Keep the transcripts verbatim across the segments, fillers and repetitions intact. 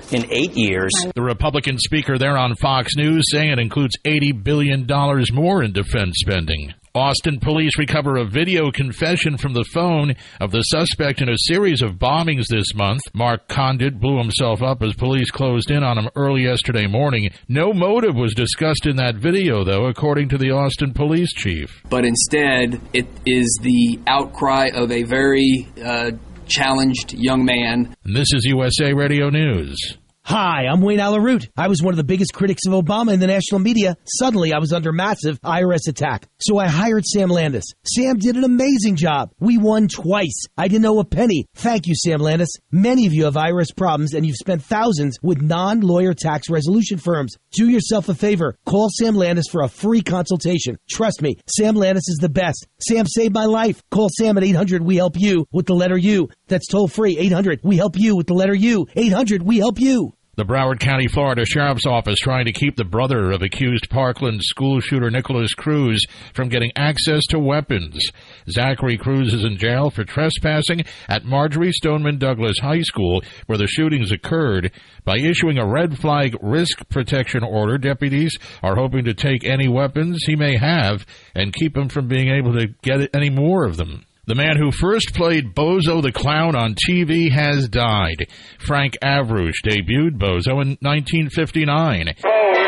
in eight years. The Republican speaker there on Fox News saying it includes eighty billion dollars more in defense spending. Austin police recover a video confession from the phone of the suspect in a series of bombings this month. Mark Condit blew himself up as police closed in on him early yesterday morning. No motive was discussed in that video, though, according to the Austin police chief. But instead, it is the outcry of a very uh, challenged young man. And this is U S A Radio News. Hi, I'm Wayne Alaroot. I was one of the biggest critics of Obama in the national media. Suddenly, I was under massive I R S attack. So I hired Sam Landis. Sam did an amazing job. We won twice. I didn't owe a penny. Thank you, Sam Landis. Many of you have I R S problems, and you've spent thousands with non-lawyer tax resolution firms. Do yourself a favor. Call Sam Landis for a free consultation. Trust me, Sam Landis is the best. Sam saved my life. Call Sam at eight hundred we help you with the letter U. That's toll free. eight hundred we help you with the letter U. eight hundred we help you. The Broward County, Florida Sheriff's Office trying to keep the brother of accused Parkland school shooter Nicholas Cruz from getting access to weapons. Zachary Cruz is in jail for trespassing at Marjorie Stoneman Douglas High School, where the shootings occurred. By issuing a red flag risk protection order, deputies are hoping to take any weapons he may have and keep him from being able to get any more of them. The man who first played Bozo the Clown on T V has died. Frank Avrush debuted Bozo in nineteen fifty-nine. Bozo,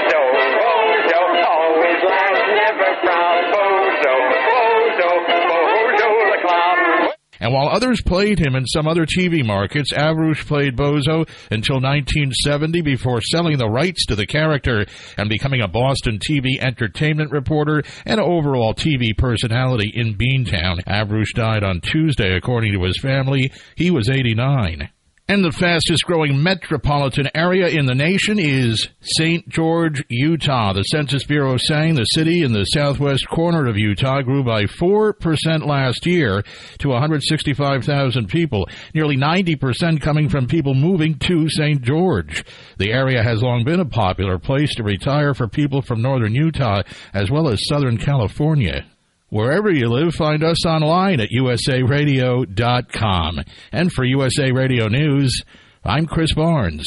Bozo, always laughs, never frown. Bozo, Bozo, Bozo the Clown. And while others played him in some other T V markets, Avrush played Bozo until nineteen seventy before selling the rights to the character and becoming a Boston T V entertainment reporter and overall T V personality in Beantown. Avrush died on Tuesday, according to his family. He was eighty-nine. And the fastest-growing metropolitan area in the nation is Saint George, Utah. The Census Bureau saying the city in the southwest corner of Utah grew by four percent last year to one hundred sixty-five thousand people, nearly ninety percent coming from people moving to Saint George. The area has long been a popular place to retire for people from northern Utah as well as southern California. Wherever you live, find us online at U S A radio dot com. And for U S A Radio News, I'm Chris Barnes.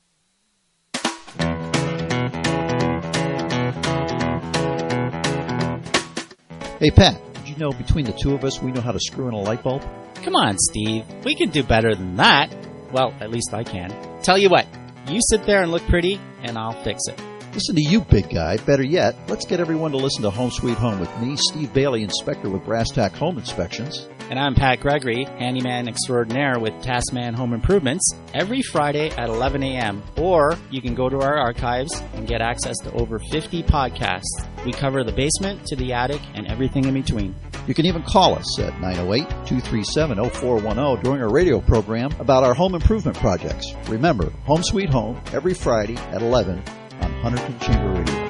Hey, Pat, did you know between the two of us, we know how to screw in a light bulb? Come on, Steve. We can do better than that. Well, at least I can. Tell you what, you sit there and look pretty, and I'll fix it. Listen to you, big guy. Better yet, let's get everyone to listen to Home Sweet Home with me, Steve Bailey, inspector with Brass Tack Home Inspections. And I'm Pat Gregory, handyman extraordinaire with Taskman Home Improvements, every Friday at eleven a.m. Or you can go to our archives and get access to over fifty podcasts. We cover the basement to the attic and everything in between. You can even call us at nine oh eight, two three seven, oh four one oh during our radio program about our home improvement projects. Remember, Home Sweet Home, every Friday at eleven on Hunterton Chamber Radio.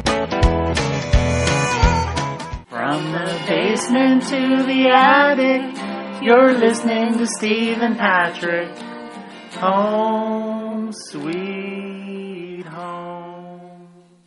From the basement to the attic, you're listening to Steve and Patrick. Home Sweet Home.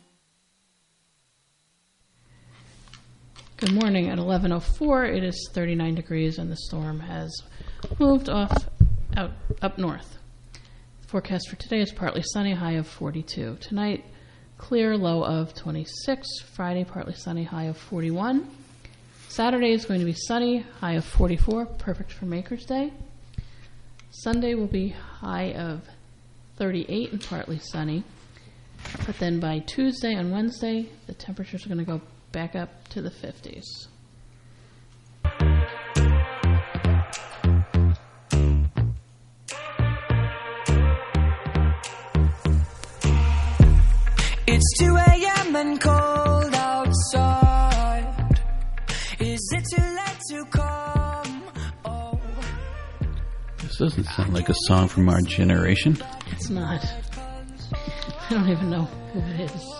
Good morning. At eleven oh four, it is thirty-nine degrees and the storm has moved off out up north. Forecast for today is partly sunny, high of forty-two. Tonight, clear, low of twenty-six. Friday, partly sunny, high of forty-one. Saturday is going to be sunny, high of forty-four, perfect for Maker's Day. Sunday will be high of thirty-eight and partly sunny. But then by Tuesday and Wednesday, the temperatures are going to go back up to the fifties. It's two a.m. and cold outside. Is it too late to come? Oh. This doesn't sound like a song from our generation. It's not. I don't even know who it is.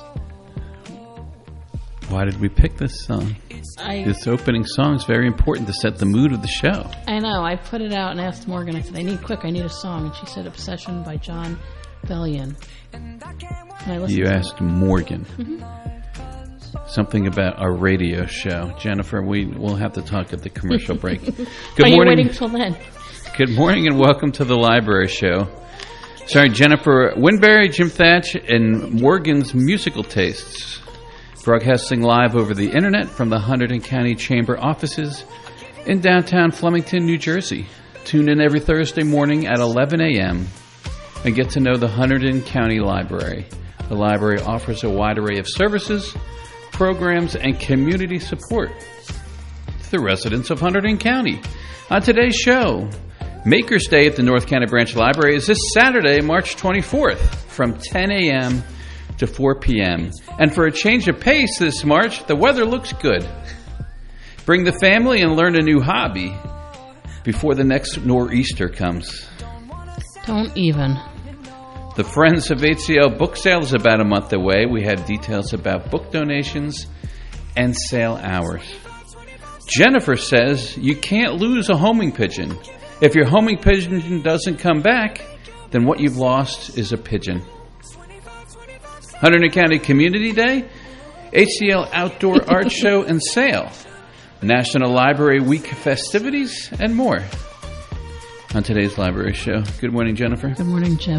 Why did we pick this song? I, this opening song is very important to set the mood of the show. I know. I put it out and asked Morgan. I said, I need quick. I need a song. And she said, Obsession by John Bellion. You asked Morgan. Mm-hmm. Something about our radio show. Jennifer, we will have to talk at the commercial break. Good Are morning. you waiting till then? Good morning and welcome to the Library Show. Sorry, Jennifer Winberry, Jim Thatch, and Morgan's Musical Tastes. Broadcasting live over the internet from the Hunterdon County Chamber offices in downtown Flemington, New Jersey. Tune in every Thursday morning at eleven a.m. and get to know the Hunterdon County Library. The library offers a wide array of services, programs, and community support to the residents of Hunterdon County. On today's show, Maker's Day at the North County Branch Library is this Saturday, March twenty-fourth, from ten a.m. to four p.m. And for a change of pace this March, the weather looks good. Bring the family and learn a new hobby before the next nor'easter comes. Don't even. The Friends of H C L book sale is about a month away. We have details about book donations and sale hours. Jennifer says you can't lose a homing pigeon. If your homing pigeon doesn't come back, then what you've lost is a pigeon. Hunterdon County Community Day, H C L Outdoor Art Show and Sale, National Library Week festivities, and more. On today's library show. Good morning, Jennifer. Good morning, Jim.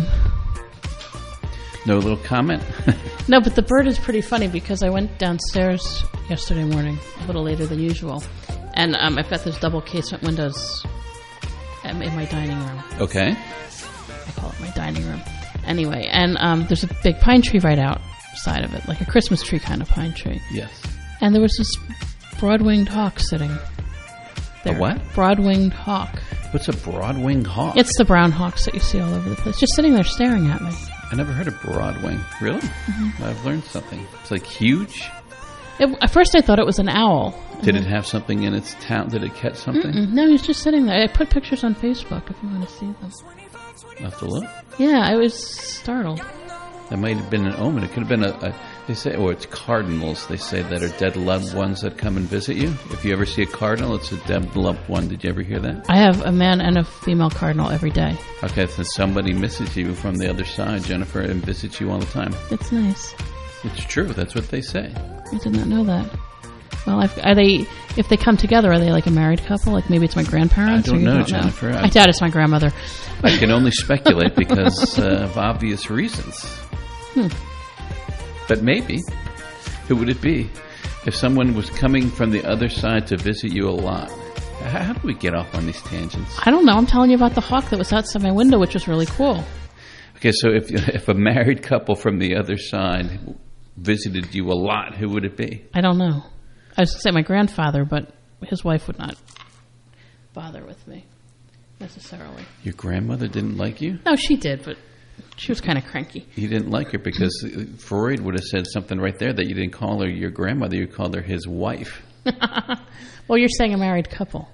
No little comment? No, but the bird is pretty funny because I went downstairs yesterday morning, a little later than usual, and um, I've got those double casement windows in my dining room. Okay. I call it my dining room. Anyway, and um, there's a big pine tree right outside of it, like a Christmas tree kind of pine tree. Yes. And there was this broad-winged hawk sitting there. A what? Broad-winged hawk. What's a broad-winged hawk? It's the brown hawks that you see all over the place, just sitting there staring at me. I never heard of broadwing. Really? Mm-hmm. I've learned something. It's like huge? It, at first I thought it was an owl. Did it have something in its town? Did it catch something? Mm-mm. No, he's just sitting there. I put pictures on Facebook if you want to see them. I'll have to look. Yeah, I was startled. That might have been an omen. It could have been a, a they say, or it's cardinals, they say, that are dead loved ones that come and visit you. If you ever see a cardinal, it's a dead loved one. Did you ever hear that? I have a man and a female cardinal every day. Okay, so somebody misses you from the other side, Jennifer, and visits you all the time. It's nice. It's true. That's what they say. I did not know that. Well, I've, are they? If they come together, are they like a married couple? Like maybe it's my grandparents? I don't or you know, don't Jennifer. Know? I, I doubt it's my grandmother. I can only speculate because uh, of obvious reasons. Hmm. But maybe. Who would it be? If someone was coming from the other side to visit you a lot. How, how do we get off on these tangents? I don't know. I'm telling you about the hawk that was outside my window, which was really cool. Okay, so if if a married couple from the other side visited you a lot, who would it be? I don't know. I was going to say my grandfather, but his wife would not bother with me necessarily. Your grandmother didn't like you? No, she did, but she was kind of cranky. You didn't like her because Freud would have said something right there that you didn't call her your grandmother, you called her his wife. Well, you're saying a married couple.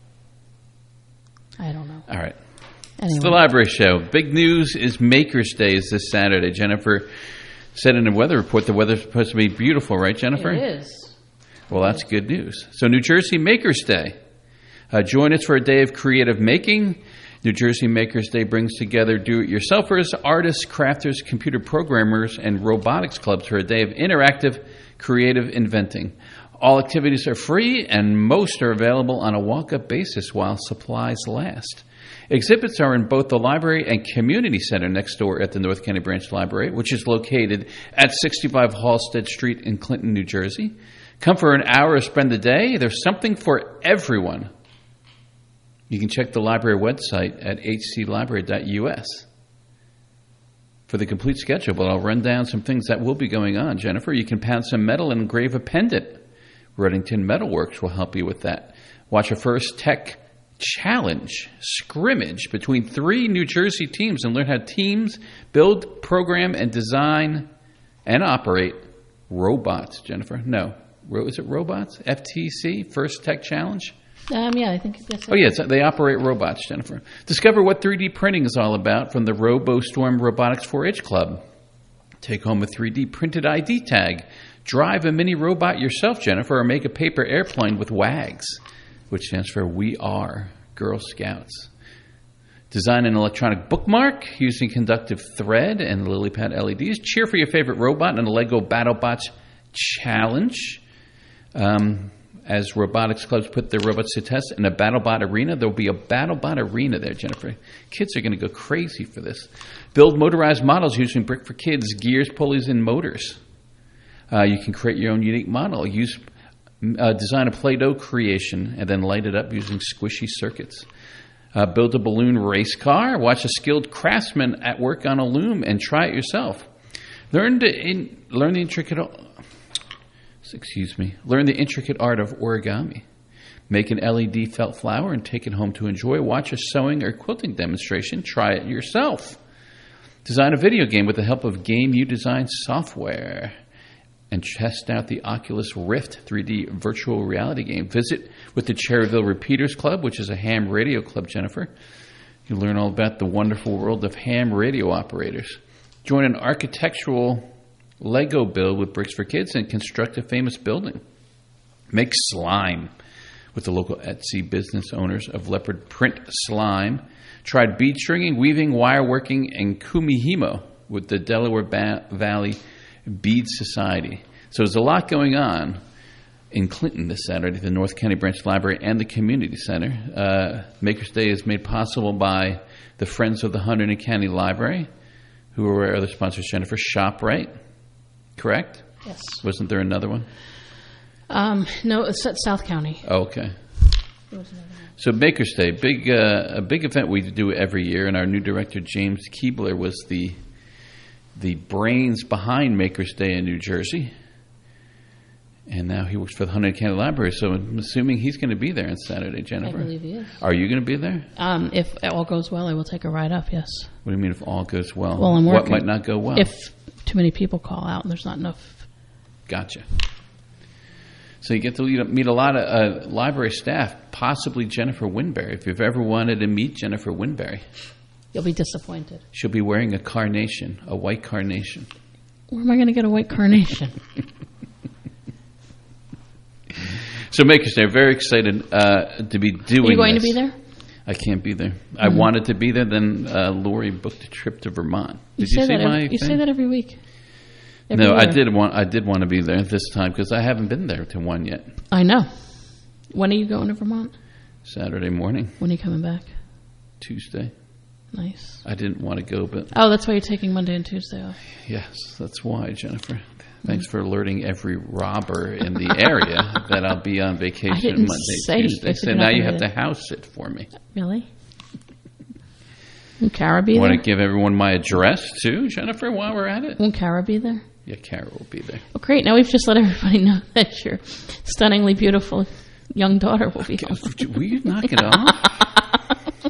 I don't know. All right. Anyway. It's the library show. Big news is Maker's Day is this Saturday. Jennifer said in the weather report the weather's supposed to be beautiful, right, Jennifer? It is. Well, that's good news. So New Jersey Maker's Day. Uh, join us for a day of creative making. New Jersey Maker's Day brings together do-it-yourselfers, artists, crafters, computer programmers, and robotics clubs for a day of interactive, creative inventing. All activities are free, and most are available on a walk-up basis while supplies last. Exhibits are in both the library and community center next door at the North County Branch Library, which is located at sixty-five Halsted Street in Clinton, New Jersey. Come for an hour or spend the day. There's something for everyone. You can check the library website at h c library dot u s for the complete schedule, but I'll run down some things that will be going on. Jennifer, you can pound some metal and engrave a pendant. Reddington Metalworks will help you with that. Watch a first tech challenge scrimmage between three New Jersey teams and learn how teams build, program, and design and operate robots, Jennifer. No. Is it robots? F T C, First Tech Challenge? Um, yeah, I think that's it. Oh, yes, they operate robots, Jennifer. Discover what three D printing is all about from the RoboStorm Robotics four H Club. Take home a three D printed I D tag. Drive a mini robot yourself, Jennifer, or make a paper airplane with WAGs, which stands for We Are Girl Scouts. Design an electronic bookmark using conductive thread and LilyPad L E Ds. Cheer for your favorite robot in a Lego BattleBots Challenge. Um, as robotics clubs put their robots to test in a BattleBot arena. There'll be a BattleBot arena there, Jennifer. Kids are going to go crazy for this. Build motorized models using Brick for Kids, gears, pulleys, and motors. Uh, you can create your own unique model. Use uh, Design a Play-Doh creation and then light it up using squishy circuits. Uh, build a balloon race car. Watch a skilled craftsman at work on a loom and try it yourself. Learn to in, learn the intricate. Excuse me. Learn the intricate art of origami. Make an L E D felt flower and take it home to enjoy. Watch a sewing or quilting demonstration. Try it yourself. Design a video game with the help of Game U Design software. And test out the Oculus Rift three D virtual reality game. Visit with the Cherryville Repeaters Club, which is a ham radio club, Jennifer. You'll learn all about the wonderful world of ham radio operators. Join an architectural Lego build with Bricks for Kids and construct a famous building. Make slime with the local Etsy business owners of Leopard Print Slime. Try bead stringing, weaving, wire working, and kumihimo with the Delaware ba- Valley Bead Society. So there's a lot going on in Clinton this Saturday, the North County Branch Library and the Community Center. Uh, Maker's Day is made possible by the Friends of the Hunterdon County Library, who are our other sponsors, Jennifer. ShopRite, correct? Yes. Wasn't there another one? Um, no, it's at South County. Oh, okay. There was another one. So Maker's Day, big uh, a big event we do every year, and our new director, James Keebler, was the the brains behind Maker's Day in New Jersey. And now he works for the Hunterdon County Library, so I'm assuming he's going to be there on Saturday, Jennifer. I believe he is. Are you going to be there? Um, if all goes well, I will take a ride up, yes. What do you mean if all goes well? Well, I'm What working. might not go well? If too many people call out and there's not enough. Gotcha. So you get to meet a lot of uh, library staff, possibly Jennifer Winberry. If you've ever wanted to meet Jennifer Winberry, You'll be disappointed. she'll be wearing a carnation, a white carnation. Where am I going to get a white carnation? So Maker's Day, very excited uh, to be doing Are you going this. to be there? I can't be there. Mm-hmm. I wanted to be there, then uh, Lori booked a trip to Vermont. You Did you, say see that my every, You thing? say that every week. Every No, I year. did want I did want to be there this time because I haven't been there to one yet. I know. When are you going to Vermont? Saturday morning, When are you coming back? Tuesday. Nice. I didn't want to go, but Oh, that's why you're taking Monday and Tuesday off. yes, that's why, Jennifer. Thanks for alerting every robber in the area that I'll be on vacation I didn't Monday, say Tuesday. you So could now not you be have to there. house sit for me. Really? Won't Kara be Want there? to give everyone my address too, Jennifer, while we're at it? Won't Kara be there? Yeah, Kara will be there. Well, great. Now we've just let everybody know that your stunningly beautiful young daughter will be home. Will you knock it off?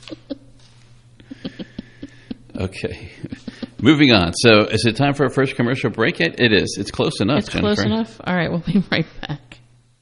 Okay. Moving on. So is it time for our first commercial break yet? It is. It's close enough, It's Jennifer. close enough? All right, we'll be right back.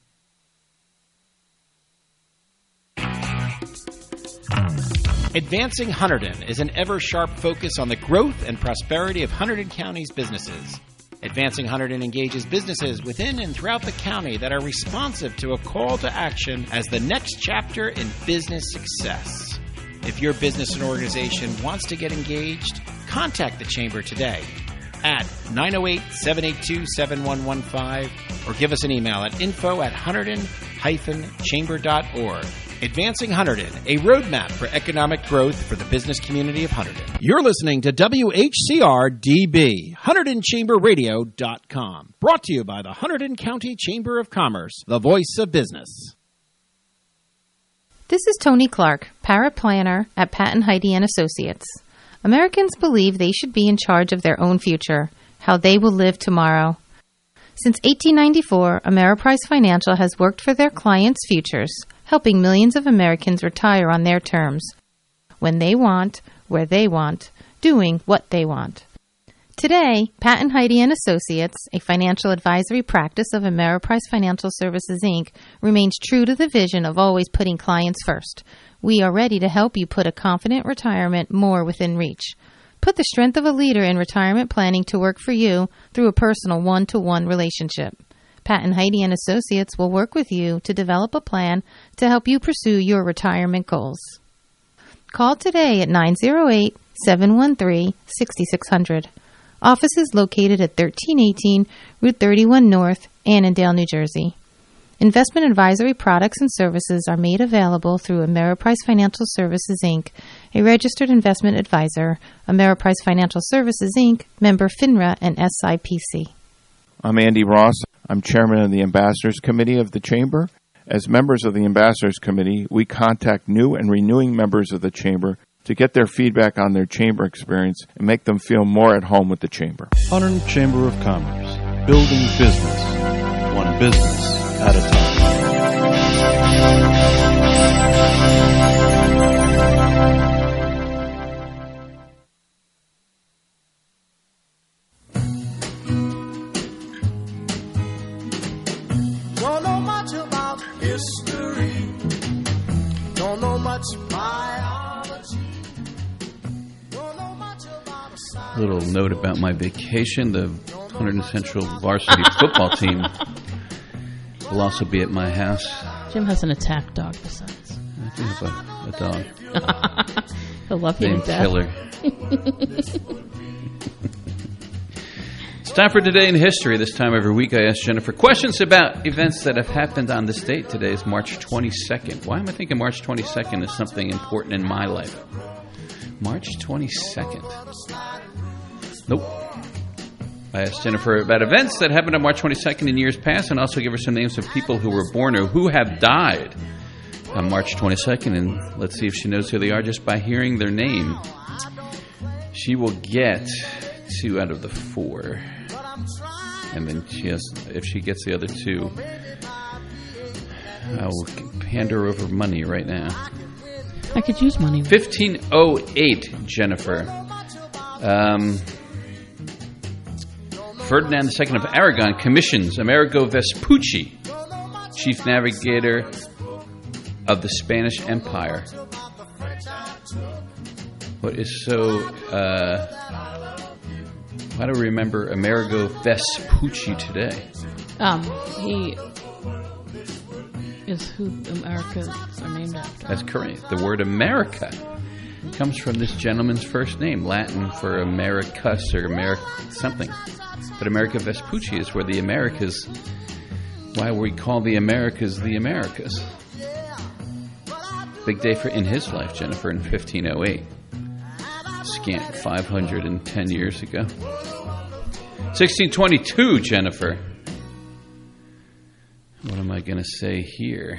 Advancing Hunterdon is an ever-sharp focus on the growth and prosperity of Hunterdon County's businesses. Advancing Hunterdon engages businesses within and throughout the county that are responsive to a call to action as the next chapter in business success. If your business and organization wants to get engaged, contact the Chamber today at nine oh eight, seven eight two, seven one one five or give us an email at info at hunterdon dash chamber dot org. Advancing Hunterdon, a roadmap for economic growth for the business community of Hunterdon. You're listening to W H C R D B, Hunterdon Chamber Radio dot com. Brought to you by the Hunterdon County Chamber of Commerce, the voice of business. This is Tony Clark, paraplanner at Patton Heidi and Associates. Americans believe they should be in charge of their own future, how they will live tomorrow. Since eighteen ninety-four, Ameriprise Financial has worked for their clients' futures, helping millions of Americans retire on their terms, when they want, where they want, doing what they want. Today, Patton Heidi and Associates, a financial advisory practice of Ameriprise Financial Services, Incorporated, remains true to the vision of always putting clients first. We are ready to help you put a confident retirement more within reach. Put the strength of a leader in retirement planning to work for you through a personal one-to-one relationship. Patton Heidi and Associates will work with you to develop a plan to help you pursue your retirement goals. Call today at nine oh eight, seven one three, six six zero zero. Office is located at thirteen eighteen Route thirty-one North, Annandale, New Jersey. Investment advisory products and services are made available through Ameriprise Financial Services, Incorporated, a registered investment advisor. Ameriprise Financial Services, Incorporated, member FINRA and S I P C. I'm Andy Ross. I'm chairman of the Ambassadors Committee of the Chamber. As members of the Ambassadors Committee, we contact new and renewing members of the Chamber to get their feedback on their Chamber experience and make them feel more at home with the Chamber. Hunterdon Chamber of Commerce, building business, one business at a time. Don't know much about history. Don't know much biology. Don't know much about a science. A little note about my vacation. The Hunterdon Central varsity football team will also be at my house. Jim has an attack dog besides. I do have a, a dog. He'll love you to named death. Killer. It's time for Today in History. This time every week I ask Jennifer questions about events that have happened on this date. Today is March twenty-second. Why am I thinking March twenty-second is something important in my life? March twenty-second. Nope. I asked Jennifer about events that happened on March twenty-second in years past, and also give her some names of people who were born or who have died on March twenty-second. And let's see if she knows who they are just by hearing their name. She will get two out of the four. And then she has, if she gets the other two, I will hand her over money right now. I could use money. fifteen oh eight, Jennifer. Um, Ferdinand the Second of Aragon commissions Amerigo Vespucci, chief navigator of the Spanish Empire. What is so... Uh, How do we remember Amerigo Vespucci today? Um, he is who Americas are named after. That's correct. The word America comes from this gentleman's first name, Latin for Americus or America something. But Amerigo Vespucci is where the Americas, why we call the Americas the Americas. Big day for in his life, Jennifer, in fifteen oh eight. Scant five hundred ten years ago. sixteen twenty-two, Jennifer. What am I going to say here?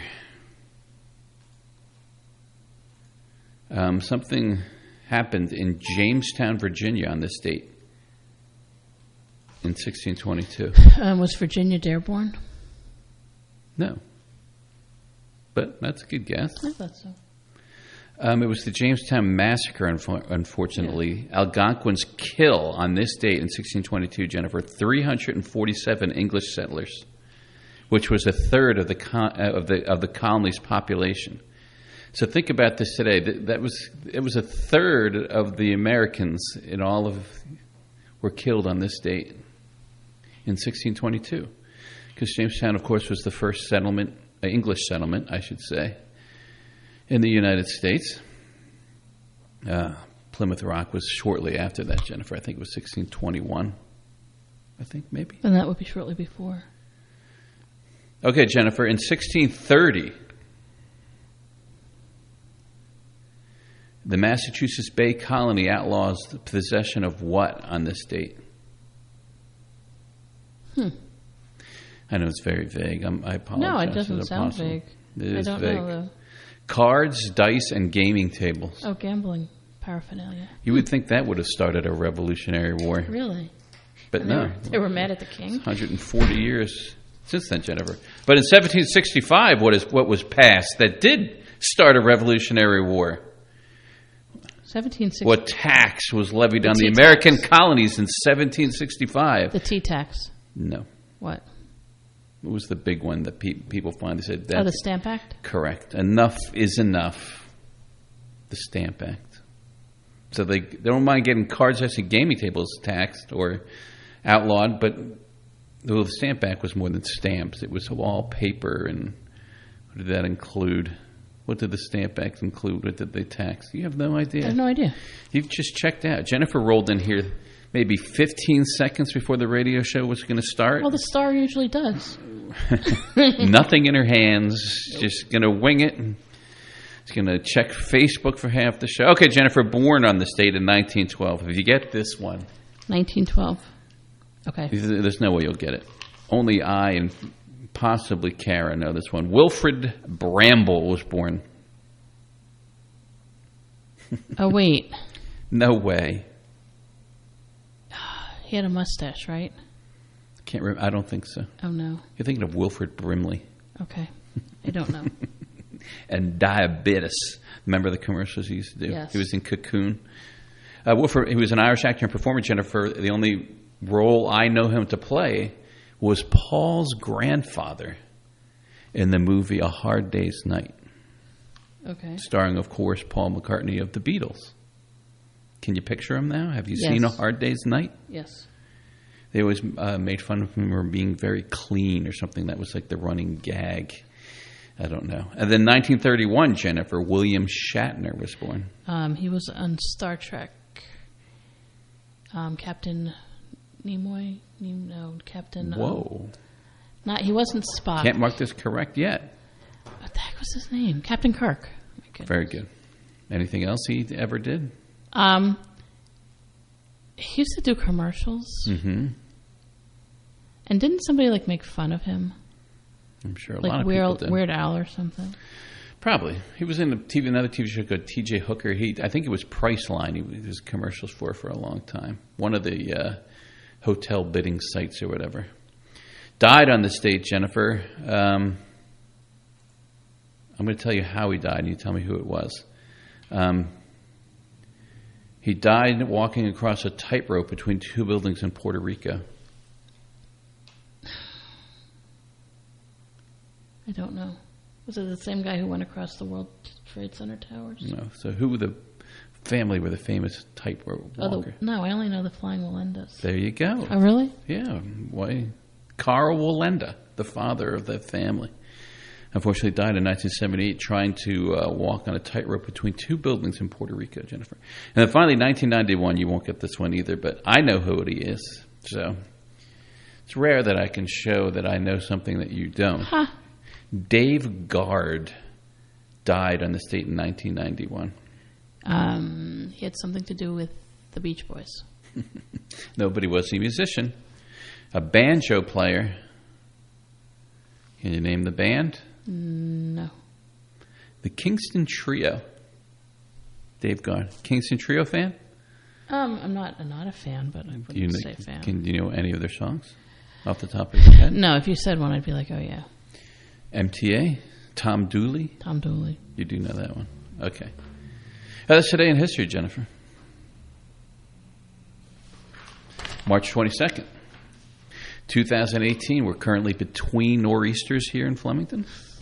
Um, something happened in Jamestown, Virginia on this date in sixteen twenty-two. Um, was Virginia Dearborn? No. But that's a good guess. I thought so. Um, it was the Jamestown Massacre, unfo- unfortunately. Yeah. Algonquins kill on this date in sixteen twenty-two, Jennifer, three hundred forty-seven English settlers, which was a third of the con- uh, of the of the colony's population. So think about this today. That, that was it was a third of the Americans in all of were killed on this date in sixteen twenty-two, because Jamestown, of course, was the first settlement, uh, English settlement, I should say, in the United States. Uh, Plymouth Rock was shortly after that, Jennifer. I think it was sixteen twenty-one. I think maybe. And that would be shortly before. Okay, Jennifer, in sixteen thirty, the Massachusetts Bay Colony outlaws the possession of what on this date? Hmm. I know it's very vague. I'm, I apologize. No, it doesn't sound vague. It is I don't vague. know, though. Cards, dice, and gaming tables. Oh, gambling paraphernalia. You would think that would have started a Revolutionary War. Really? But And no. They were, they were mad at the king? one hundred forty years since then, Jennifer. But in seventeen sixty-five, what is what was passed that did start a Revolutionary War? seventeen sixty What tax was levied The on the tea American tax. colonies in seventeen sixty-five? The tea tax. No. What? What was the big one that pe- people finally said? Oh, the that's Stamp Act? Correct. Enough is enough. The Stamp Act. So they, they don't mind getting cards, dice, and gaming tables taxed or outlawed, but well, the Stamp Act was more than stamps. It was all paper, and what did that include? What did the Stamp Act include? What did they tax? You have no idea. I have no idea. You've just checked out. Jennifer rolled in here maybe fifteen seconds before the radio show was going to start. Well, the star usually does. Nothing in her hands. Just going to wing it. She's going to check Facebook for half the show. Okay, Jennifer, born on this date in nineteen twelve. If you get this one. nineteen twelve. Okay. There's no way you'll get it. Only I and possibly Kara know this one. Wilfred Bramble was born. Oh, wait. No way. He had a mustache, right? Can't remember. I don't think so. Oh, no. You're thinking of Wilfred Brimley. Okay. I don't know. And Diabetes. Remember the commercials he used to do? Yes. He was in Cocoon. Uh, Wilfred, he was an Irish actor and performer, Jennifer. The only role I know him to play was Paul's grandfather in the movie A Hard Day's Night. Okay. Starring, of course, Paul McCartney of the Beatles. Can you picture him now? Have you Yes. seen A Hard Day's Night? Yes. They always uh, made fun of him for being very clean or something. That was like the running gag. I don't know. And then nineteen thirty-one, Jennifer, William Shatner was born. Um, he was on Star Trek. Um, Captain Nimoy? No, Captain... Um, Whoa. Not, he wasn't Spock. Can't mark this correct yet. What the heck was his name? Captain Kirk. Very good. Anything else he ever did? Um, he used to do commercials. Mm-hmm. And didn't somebody, like, make fun of him? I'm sure a like lot of Weird, people did. Weird Al or something? Probably. He was in a T V, another T V show called T J Hooker. He, I think it was Priceline. He was commercials for for a long time. One of the uh, hotel bidding sites or whatever. Died on this date, Jennifer. Um, I'm going to tell you how he died, and you tell me who it was. Um, he died walking across a tightrope between two buildings in Puerto Rico. I don't know. Was it the same guy who went across the World Trade Center towers? No. So who were the family were the famous tightrope Oh, walker? the, no, I only know the Flying Walendas. There you go. Oh, really? Yeah. Why? Carl Walenda, the father of that family. Unfortunately died in nineteen seventy-eight trying to uh, walk on a tightrope between two buildings in Puerto Rico, Jennifer. And then finally, nineteen ninety-one, you won't get this one either, but I know who he is. So it's rare that I can show that I know something that you don't. Huh. Dave Guard died on this date in nineteen ninety-one. Um, he had something to do with the Beach Boys. Nobody was a musician. A banjo player. Can you name the band? No. The Kingston Trio. Dave Guard. Kingston Trio fan? Um, I'm not I'm not a fan, but I wouldn't Do you, say fan. Can, do you know any of their songs off the top of your head? No, if you said one, I'd be like, oh, yeah. M T A? Tom Dooley? Tom Dooley. You do know that one. Okay. Uh, that's today in history, Jennifer. March twenty-second, twenty eighteen. We're currently between nor'easters here in Flemington.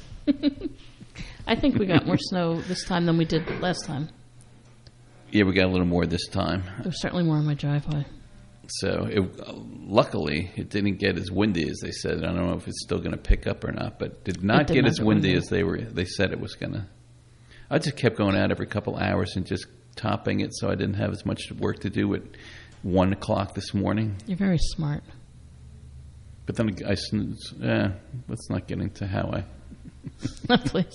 I think we got more snow this time than we did last time. Yeah, we got a little more this time. There was certainly more in my driveway. So, it, uh, luckily, it didn't get as windy as they said. I don't know if it's still going to pick up or not, but did not did get not as get windy windy. as they were. They said it was going to. I just kept going out every couple hours and just topping it, so I didn't have as much work to do at one o'clock this morning. You're very smart. But then I snooze. Eh, let's not get into how I. Please.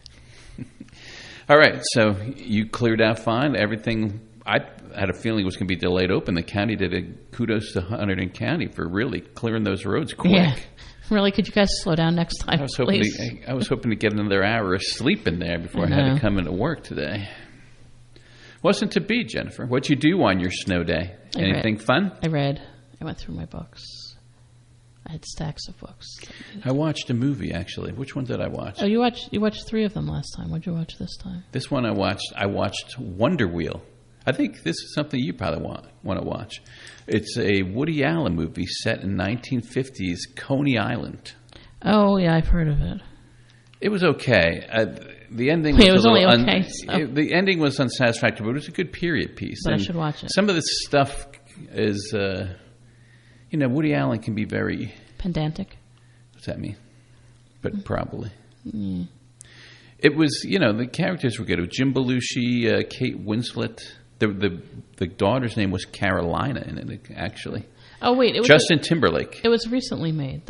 All right, so you cleared out fine. Everything. I had a feeling it was going to be delayed open. The county did a kudos to Hunterdon County for really clearing those roads quick. Yeah. Really, could you guys slow down next time, I was hoping please? to, I was hoping to get another hour of sleep in there before I, I had know. to come into work today. Wasn't to be, Jennifer. What'd you do on your snow day? I Anything read. fun? I read. I went through my books. I had stacks of books. I watched a movie, actually. Which one did I watch? Oh, you watched you watched three of them last time. What'd you watch this time? This one I watched. I watched Wonder Wheel. I think this is something you probably want want to watch. It's a Woody Allen movie set in nineteen fifties Coney Island. Oh, yeah, I've heard of it. It was okay. Uh, the ending was, It was a only little okay, un- so. it- the ending was unsatisfactory, but it was a good period piece. But I And should watch it. Some of this stuff is, uh, you know, Woody Allen can be very Pedantic. What's that mean? But probably. Yeah. It was, you know, the characters were good. It was Jim Belushi, uh, Kate Winslet. The, the the daughter's name was Carolina in it, actually. Oh, wait. It was Justin Timberlake. It was recently made, then.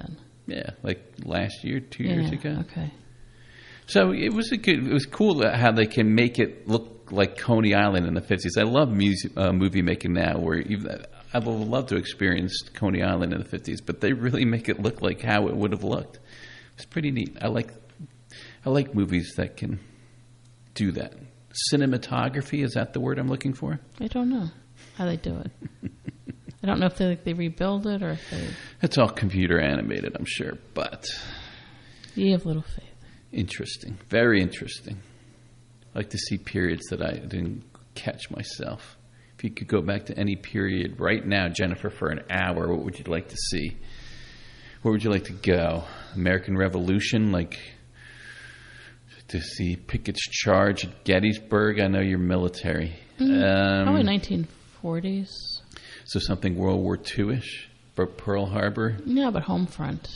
Yeah, like last year, two years Yeah, ago. Okay. So it was a good. It was cool how they can make it look like Coney Island in the fifties. I love music, uh, movie making now, where you've, I would love to experience Coney Island in the fifties, but they really make it look like how it would have looked. It's pretty neat. I like, I like movies that can do that. Cinematography, is that the word I'm looking for? I don't know how they do it. I don't know if they like they rebuild it or if they. It's all computer animated, I'm sure, but You have little faith. Interesting, very interesting. I like to see periods that I didn't catch myself. If you could go back to any period right now, Jennifer, for an hour, what would you like to see? Where would you like to go? American Revolution, like to see Pickett's charge at Gettysburg? I know you're military. Mm, um, probably nineteen forties. So something World War Two-ish? Pearl Harbor? Yeah, but home front.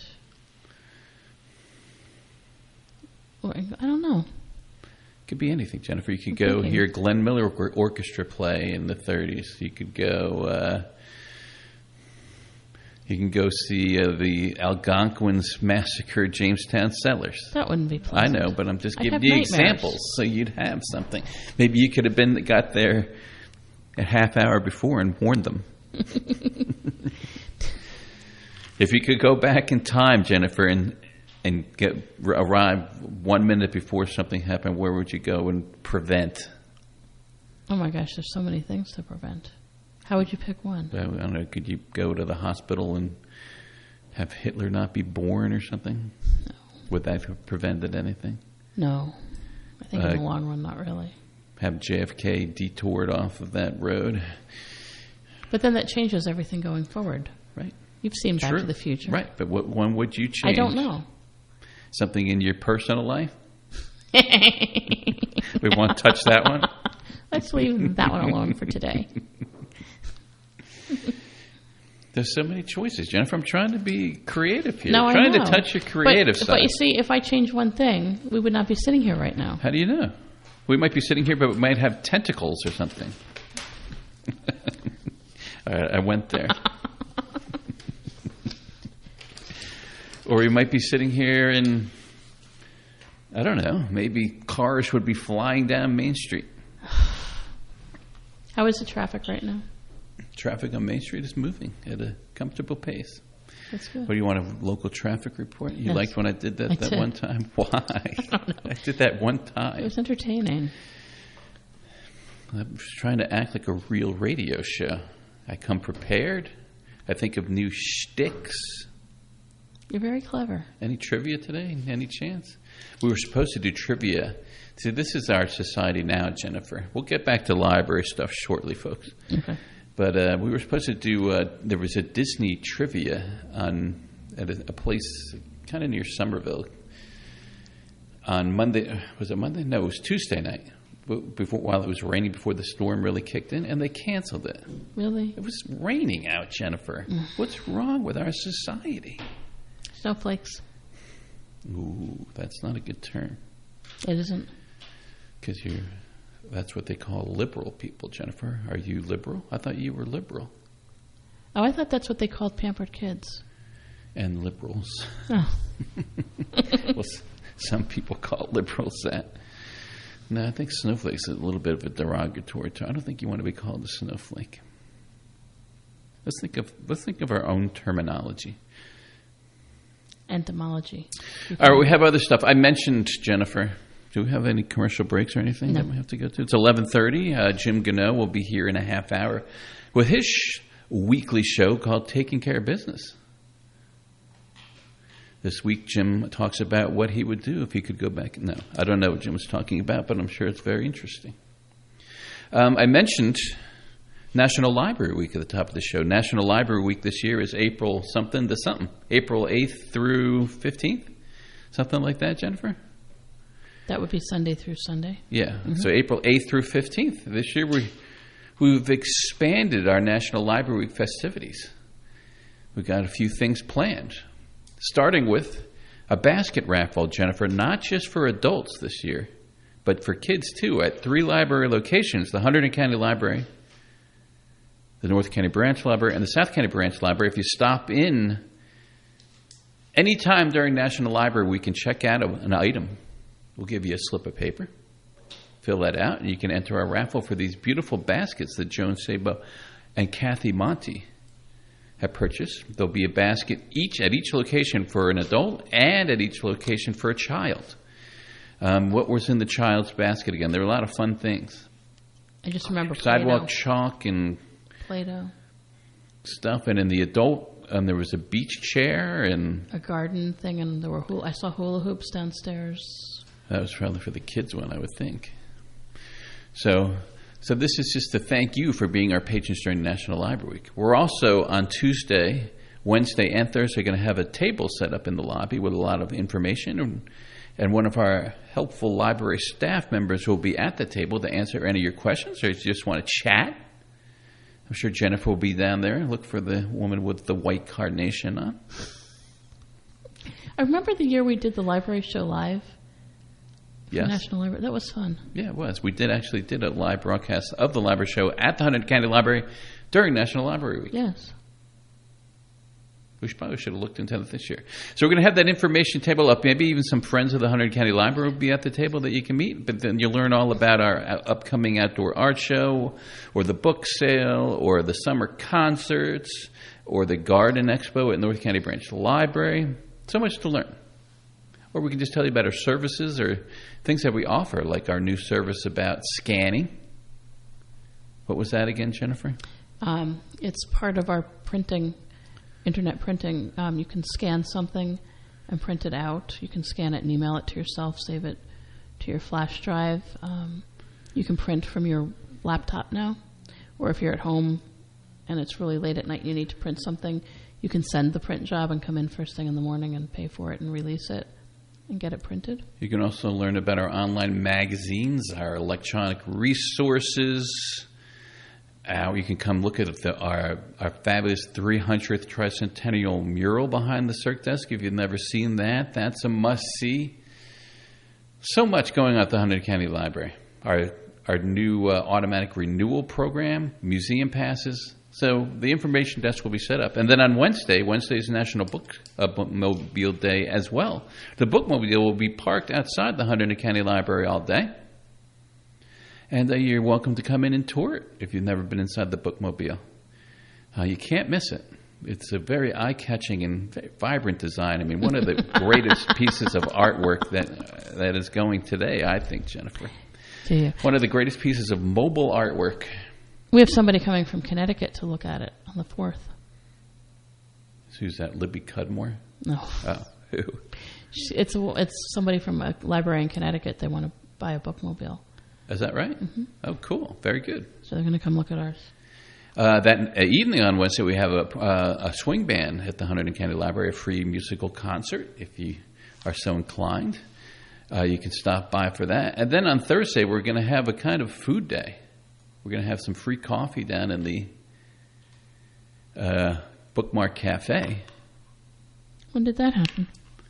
Or, I don't know. Could be anything, Jennifer. You could I'm go thinking. hear Glenn Miller or- Orchestra play in the thirties. You could go. Uh, you can go see uh, the Algonquins massacre Jamestown settlers. That wouldn't be I pleasant. know, but I'm just I'd giving have you nightmares. examples so you'd have something. Maybe you could have been got there a half hour before and warned them. If you could go back in time, Jennifer, and and get arrive one minute before something happened, where would you go and prevent? Oh my gosh, there's so many things to prevent. How would you pick one? I don't know. Could you go to the hospital and have Hitler not be born or something? No. Would that have prevented anything? No. I think Uh, in the long run, not really. Have J F K detoured off of that road? But then that changes everything going forward. Right. You've seen Back True. to the Future. Right, but what one would you change? I don't know. Something in your personal life? We won't touch that one? Let's leave that one alone for today. There's so many choices, Jennifer. I'm trying to be creative here. No, I'm trying I know. to touch your creative but, side. But you see, if I change one thing, we would not be sitting here right now. How do you know? We might be sitting here, but we might have tentacles or something. All right, I went there. Or we might be sitting here and, I don't know, maybe cars would be flying down Main Street. How is the traffic right now? Traffic on Main Street is moving at a comfortable pace. That's good. What do you want, a local traffic report? You Yes. liked when I did that I that did. one time? Why? I, I did that one time. It was entertaining. I was trying to act like a real radio show. I come prepared. I think of new shticks. You're very clever. Any trivia today? Any chance? We were supposed to do trivia. See, this is our society now, Jennifer. We'll get back to library stuff shortly, folks. Okay. But uh, we were supposed to do, uh, there was a Disney trivia on at a, a place kind of near Somerville on Monday. Was it Monday? No, it was Tuesday night. Before, while it was raining, before the storm really kicked in, and they canceled it. Really? It was raining out, Jennifer. Mm. What's wrong with our society? Snowflakes. Ooh, that's not a good term. It isn't. Because you're, that's what they call liberal people, Jennifer. Are you liberal? I thought you were liberal. Oh, I thought that's what they called pampered kids. And liberals. Oh. Well, s- some people call liberals that. No, I think snowflake's a little bit of a derogatory term. I don't think you want to be called a snowflake. Let's think of let's think of our own terminology. Entomology. All right, we have other stuff. I mentioned, Jennifer, do we have any commercial breaks or anything No. that we have to go to? It's eleven thirty. Uh, Jim Gano will be here in a half hour with his sh- weekly show called Taking Care of Business. This week, Jim talks about what he would do if he could go back. No, I don't know what Jim was talking about, but I'm sure it's very interesting. Um, I mentioned National Library Week at the top of the show. National Library Week this year is April something to something. April eighth through fifteenth? Something like that, Jennifer? That would be Sunday through Sunday. Yeah. Mm-hmm. So April eighth through fifteenth. This year we, we've expanded our National Library Week festivities. We've got a few things planned. Starting with a basket raffle, Jennifer, not just for adults this year, but for kids too, at three library locations, the Hunterdon County Library, the North County Branch Library, and the South County Branch Library. If you stop in Anytime during National Library Week, you can check out an item. We'll give you a slip of paper. Fill that out, and you can enter our raffle for these beautiful baskets that Joan Sabo and Kathy Monty have purchased. There'll be a basket each at each location for an adult and at each location for a child. Um, what was in the child's basket again? There were a lot of fun things. I just remember Sidewalk Play-Doh. chalk and Play-Doh. stuff. And in the adult, um, there was a beach chair and A garden thing, and there were hula, I saw hula hoops downstairs. that was probably for the kids one, I would think. So, so this is just to thank you for being our patrons during National Library Week. We're also on Tuesday, Wednesday, and Thursday going to have a table set up in the lobby with a lot of information, and, and one of our helpful library staff members will be at the table to answer any of your questions, or if you just want to chat. I'm sure Jennifer will be down there. Look for the woman with the white carnation on. I remember the year we did the library show live. Yes. National Library. That was fun. Yeah, it was. We did actually did a live broadcast of the library show at the Hunterdon County Library during National Library Week. Yes. We should, probably should have looked into that this year. So we're going to have that information table up. Maybe even some friends of the Hunterdon County Library will be at the table that you can meet. But then you'll learn all about our upcoming outdoor art show, or the book sale, or the summer concerts, or the garden expo at North County Branch Library. So much to learn. Or we can just tell you about our services or things that we offer, like our new service about scanning. What was that again, Jennifer? Um, it's part of our printing, internet printing. Um, you can scan something and print it out. You can scan it and email it to yourself, save it to your flash drive. Um, you can print from your laptop now. Or if you're at home and it's really late at night and you need to print something, you can send the print job and come in first thing in the morning and pay for it and release it and get it printed. You can also learn about our online magazines, our electronic resources. Uh, you can come look at the, our, our fabulous three hundredth tricentennial mural behind the Cirque desk. If you've never seen that, that's a must-see. So much going on at the Hunterdon County Library. Our, our new uh, automatic renewal program, museum passes. So the information desk will be set up. And then on Wednesday, Wednesday is National Book uh, Bookmobile Day as well. The Bookmobile will be parked outside the Hunterdon County Library all day. And uh, you're welcome to come in and tour it if you've never been inside the Bookmobile. Uh, you can't miss it. It's a very eye-catching and very vibrant design. I mean, one of the greatest pieces of artwork that uh, that is going today, I think, Jennifer. Yeah. One of the greatest pieces of mobile artwork. We have somebody coming from Connecticut to look at it on the fourth. Who's that, Libby Cudmore? No. Oh, who? It's a, it's somebody from a library in Connecticut. They want to buy a bookmobile. Is that right? Mm-hmm. Oh, cool. Very good. So they're going to come look at ours. Uh, that uh, evening on Wednesday, we have a, uh, a swing band at the Hunterdon County Library, a free musical concert. If you are so inclined, uh, you can stop by for that. And then on Thursday, we're going to have a kind of food day. We're going to have some free coffee down in the uh, Bookmark Cafe. When did that happen?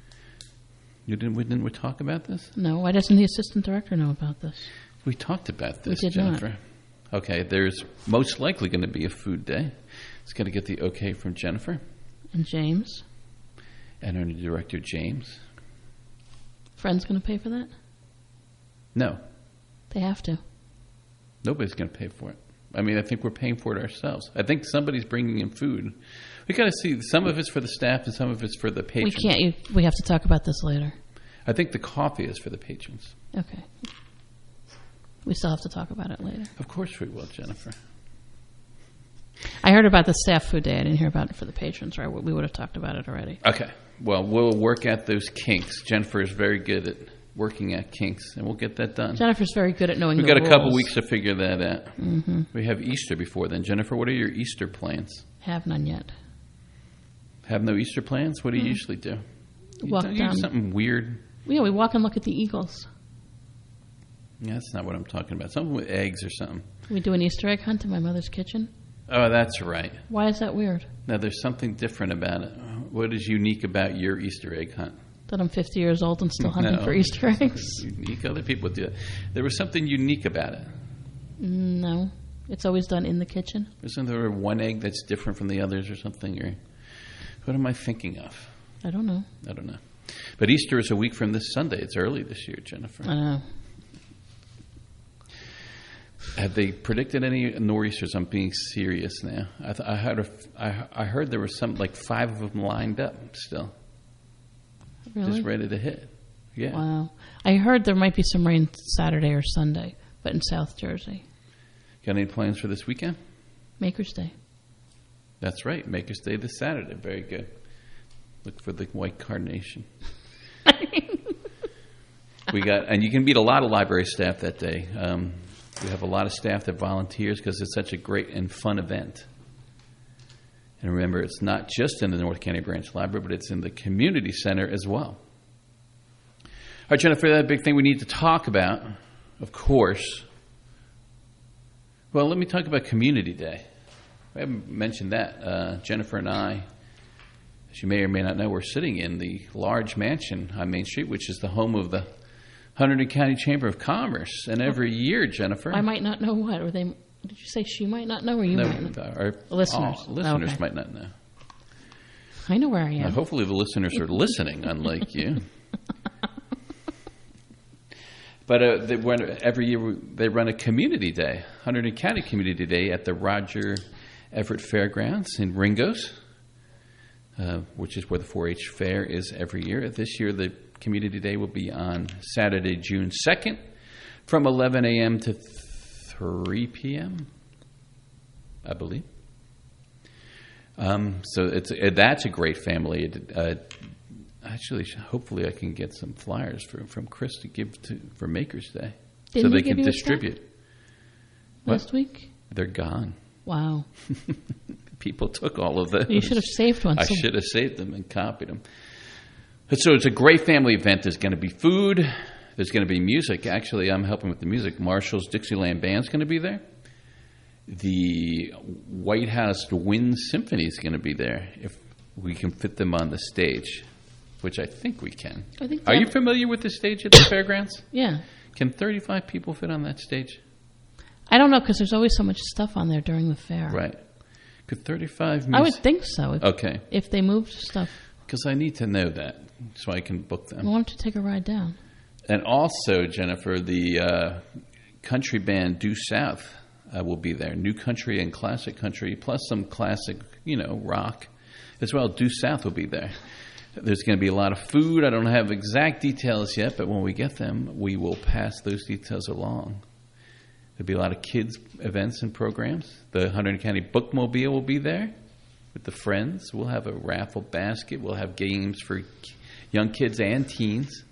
You didn't, we didn't we talk about this? No. Why doesn't the assistant director know about this? We talked about this, we did Jennifer. Not. Okay, there's most likely going to be a food day. It's going to get the okay from Jennifer. And James. And our new director, James. Friend's going to pay for that? No. They have to. Nobody's going to pay for it. I mean, I think we're paying for it ourselves. I think somebody's bringing in food. We got to see, some of it's for the staff and some of it's for the patrons. We can't, you, we have to talk about this later. I think the coffee is for the patrons. Okay. We still have to talk about it later. Of course we will, Jennifer. I heard about the staff food day. I didn't hear about it for the patrons, or we would have talked about it already. Okay. Well, we'll work at those kinks. Jennifer is very good at working at kinks, and we'll get that done. Jennifer's very good at knowing We've the got rules. a couple weeks to figure that out. Mm-hmm. We have Easter before then. Jennifer, what are your Easter plans? Have none yet. Have no Easter plans? What do you Mm. usually do? You Walk do down. something weird. Yeah, we walk and look at the eagles. Yeah, that's not what I'm talking about. Something with eggs or something. We do an Easter egg hunt in my mother's kitchen. Oh, that's right. Why is that weird? Now, there's something different about it. What is unique about your Easter egg hunt? That I'm fifty years old and still hunting No. for Easter eggs? Unique. Other people do it. There was something unique about it. No. It's always done in the kitchen. Isn't there one egg that's different from the others or something? Or what am I thinking of? I don't know. I don't know. But Easter is a week from this Sunday. It's early this year, Jennifer. I know. Have they predicted any nor'easters? I'm being serious now. I, th- I, heard a f- I, I heard there were some, like five of them lined up still. Really? Just ready to hit. Yeah. Wow. I heard there might be some rain Saturday or Sunday, but in South Jersey. Got any plans for this weekend? Maker's Day. That's right. Maker's Day this Saturday. Very good. Look for the white carnation. We got, and you can meet a lot of library staff that day. Um, we have a lot of staff that volunteers because it's such a great and fun event. And remember, it's not just in the North County Branch Library, but it's in the community center as well. All right, Jennifer, that big thing we need to talk about, of course. Well, let me talk about Community Day. I haven't mentioned that. Uh, Jennifer and I, as you may or may not know, we're sitting in the large mansion on Main Street, which is the home of the Hunterdon County Chamber of Commerce. And every year, Jennifer... I might not know what. Or they, did you say she might not know or you no, might not? Our listeners. Oh, listeners okay. might not know. I know where I am. Now, hopefully the listeners are listening, unlike you. But uh, they run, every year they run a community day, Hunterdon County Community Day at the Roger Everett Fairgrounds in Ringgoes, uh, which is where the four H fair is every year. This year the Community Day will be on Saturday, June second, from eleven a.m. to three p.m., I believe. Um, so it's uh, that's a great family. Uh, actually, hopefully I can get some flyers for, from Chris to give to for Maker's Day. Didn't so they he give can you a distribute. stack last What? week? They're gone. Wow. People took all of those. You should have saved one. I So- should have saved them and copied them. But so it's a great family event. There's going to be food. There's going to be music. Actually, I'm helping with the music. Marshall's Dixieland Band's going to be there. The White House Wind Symphony is going to be there if we can fit them on the stage, which I think we can. I think Are that- you familiar with the stage at the fairgrounds? Yeah. Can thirty-five people fit on that stage? I don't know because there's always so much stuff on there during the fair. Right. Could thirty-five I would music- think so. If, Okay. If they moved stuff. Because I need to know that so I can book them. Why don't you take a ride down? And also, Jennifer, the uh, country band Due South uh, will be there. New country and classic country, plus some classic, you know, rock as well. Due South will be there. There's going to be a lot of food. I don't have exact details yet, but when we get them, we will pass those details along. There'll be a lot of kids' events and programs. The Hunterdon County Bookmobile will be there with the friends. We'll have a raffle basket. We'll have games for young kids and teens.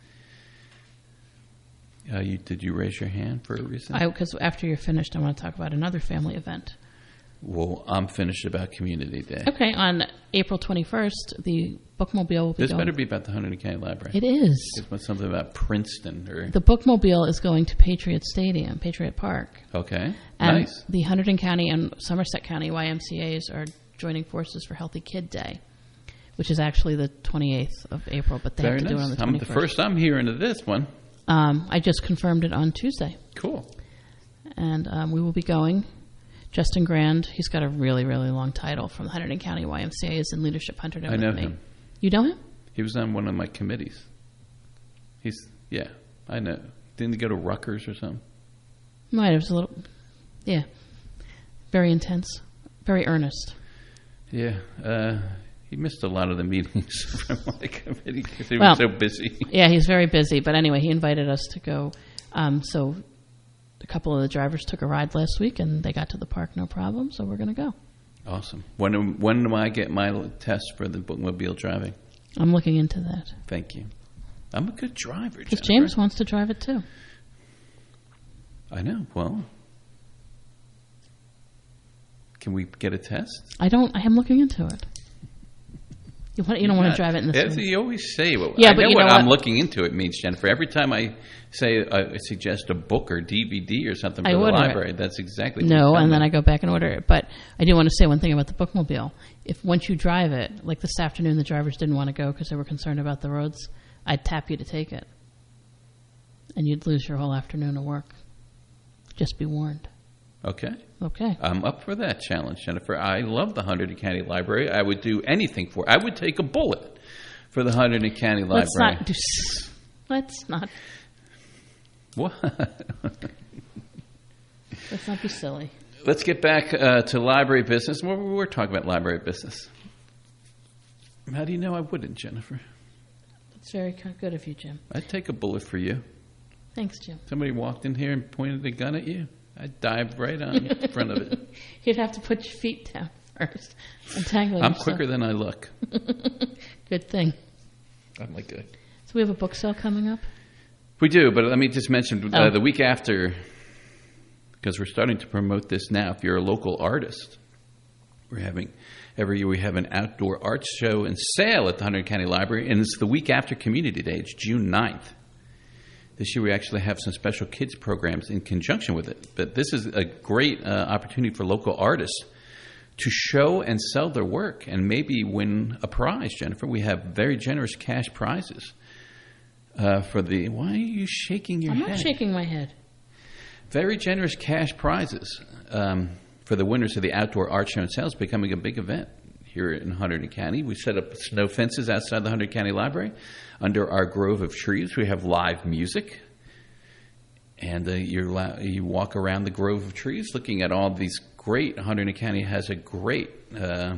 Uh, you, did you raise your hand for a reason? Because after you're finished, I want to talk about another family event. Well, I'm finished about Community Day. Okay, on April twenty-first, the Bookmobile will be This going. better be about the Hunterdon County Library. It is. It's about something about Princeton. or The Bookmobile is going to Patriot Stadium, Patriot Park. Okay, And nice. the Hunterdon County and Somerset County Y M C As are joining forces for Healthy Kid Day, which is actually the twenty-eighth of April, but they Very have to nice. do it on the I'm the twenty-first. first I'm hearing of this one. Um, I just confirmed it on Tuesday. Cool. And um, we will be going. Justin Grand, he's got a really, really long title from the Hunterdon County Y M C A is in Leadership Hunterdon I with know me. him. You know him? He was on one of my committees. He's, yeah, I know. Didn't he go to Rutgers or something? Might. It was a little, yeah. Very intense. Very earnest. Yeah, uh, he missed a lot of the meetings from my committee because he Well, was so busy. Yeah, he's very busy. But anyway, he invited us to go. Um, so a couple of the drivers took a ride last week, and they got to the park no problem. So we're going to go. Awesome. When do, when do I get my test for the bookmobile driving? I'm looking into that. Thank you. I'm a good driver, Because Jennifer. James wants to drive it too. I know. Well, can we get a test? I don't. I am looking into it. You, want, you don't want to drive it in the Yes, city. you always say. Well, Yeah, I but know you what know I'm what? looking into it means, Jennifer. Every time I say uh, suggest a book or D V D or something for I the order it. library, that's exactly what No, you tell and then me. I go back and order it. But I do want to say one thing about the bookmobile. If once you drive it, like this afternoon, the drivers didn't want to go because they were concerned about the roads, I'd tap you to take it. And you'd lose your whole afternoon of work. Just be warned. Okay. Okay. I'm up for that challenge, Jennifer. I love the Hunterdon County Library. I would do anything for it. I would take a bullet for for the Hunterdon County Library. Let's not do. Let's not. What? Let's not be silly. Let's get back uh, to library business. Well, we were talking about library business. How do you know I wouldn't, Jennifer? That's very good of you, Jim. I'd take a bullet for you. Thanks, Jim. Somebody walked in here and pointed a gun at you, I'd dive right on in front of it. You'd have to put your feet down first. Entangle I'm yourself. quicker than I look. Good thing. I'm like good. So we have a book sale coming up? We do, but let me just mention uh, Oh. the week after, because we're starting to promote this now. If you're a local artist, we're having every year we have an outdoor art show and sale at the Hunterdon County Library, and it's the week after Community Day. It's June ninth. This year we actually have some special kids programs in conjunction with it. But this is a great uh, opportunity for local artists to show and sell their work and maybe win a prize, Jennifer. We have very generous cash prizes uh, for the... Why are you shaking your I'm head? not shaking my head. Very generous cash prizes um, for the winners of the Outdoor Art Show and Sales, becoming a big event here in Hunterdon County. We set up snow fences outside the Hunterdon County Library. Under our grove of trees, we have live music. And uh, you're la- you walk around the grove of trees looking at all these great... Hunterdon County has a great uh,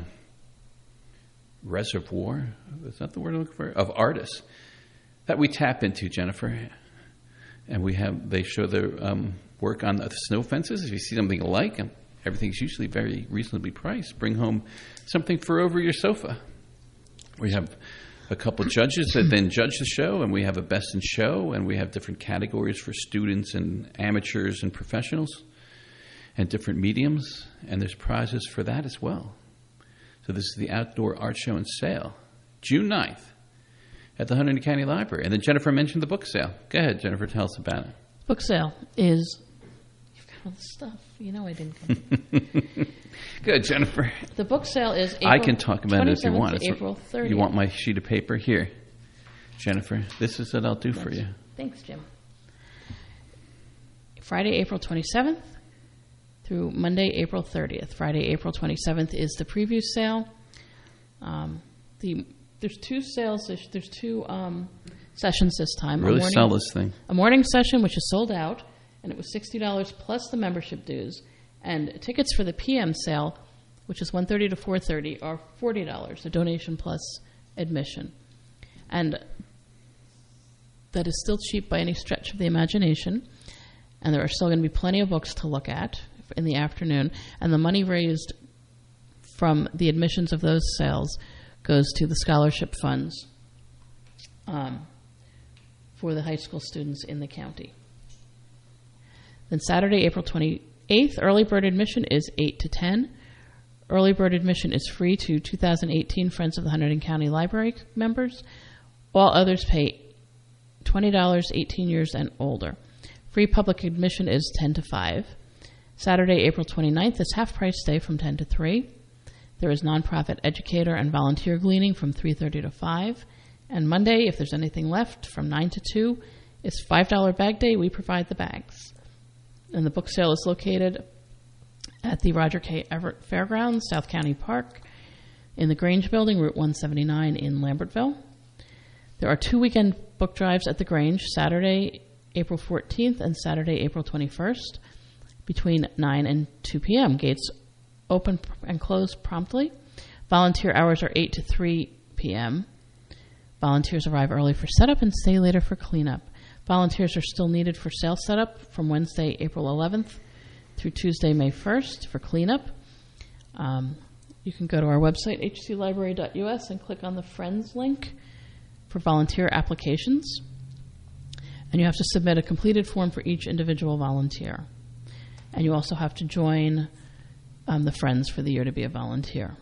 reservoir, is that the word I'm looking for? Of artists that we tap into, Jennifer. And we have they show their um, work on the snow fences. If you see something you like, and everything's usually very reasonably priced, bring home something for over your sofa. We have a couple of judges that then judge the show, and we have a best in show, and we have different categories for students and amateurs and professionals and different mediums, and there's prizes for that as well. So this is the Outdoor Art Show and Sale, June ninth at the Hunterdon County Library. And then Jennifer mentioned the book sale. Go ahead, Jennifer, tell us about it. Book sale is... You've got all the stuff. You know I didn't come. Good, Jennifer. The book sale is April I can talk about it if you want. twenty-seventh to April thirtieth. You want my sheet of paper? Here, Jennifer. This is what I'll do for you. Thanks, Jim. Friday, April twenty-seventh through Monday, April thirtieth. Friday, April twenty-seventh is the preview sale. Um, the There's two sales. There's two um, sessions this time. Really a morning, sell this thing. A morning session, which is sold out, and it was sixty dollars plus the membership dues. And tickets for the P M sale, which is one thirty to four thirty, are forty dollars, a donation plus admission. And that is still cheap by any stretch of the imagination. And there are still going to be plenty of books to look at in the afternoon. And the money raised from the admissions of those sales goes to the scholarship funds um, for the high school students in the county. Then Saturday, April twenty-eighth, early bird admission is eight to ten. Early bird admission is free to two thousand eighteen Friends of the Hunterdon County Library members. All others pay twenty dollars, eighteen years and older. Free public admission is ten to five. Saturday, April twenty-ninth is half-price day from ten to three. There is nonprofit educator and volunteer gleaning from three thirty to five. And Monday, if there's anything left, from nine to two, is five dollars bag day. We provide the bags. And the book sale is located at the Roger K. Everett Fairgrounds, South County Park, in the Grange Building, Route one seventy-nine in Lambertville. There are two weekend book drives at the Grange, Saturday, April fourteenth and Saturday, April twenty-first, between nine and two p.m. Gates open and close promptly. Volunteer hours are eight to three p.m. Volunteers arrive early for setup and stay later for cleanup. Volunteers are still needed for sale setup from Wednesday, April eleventh through Tuesday, May first for cleanup. Um, you can go to our website, h c library dot u s, and click on the Friends link for volunteer applications. And you have to submit a completed form for each individual volunteer. And you also have to join um, the Friends for the year to be a volunteer.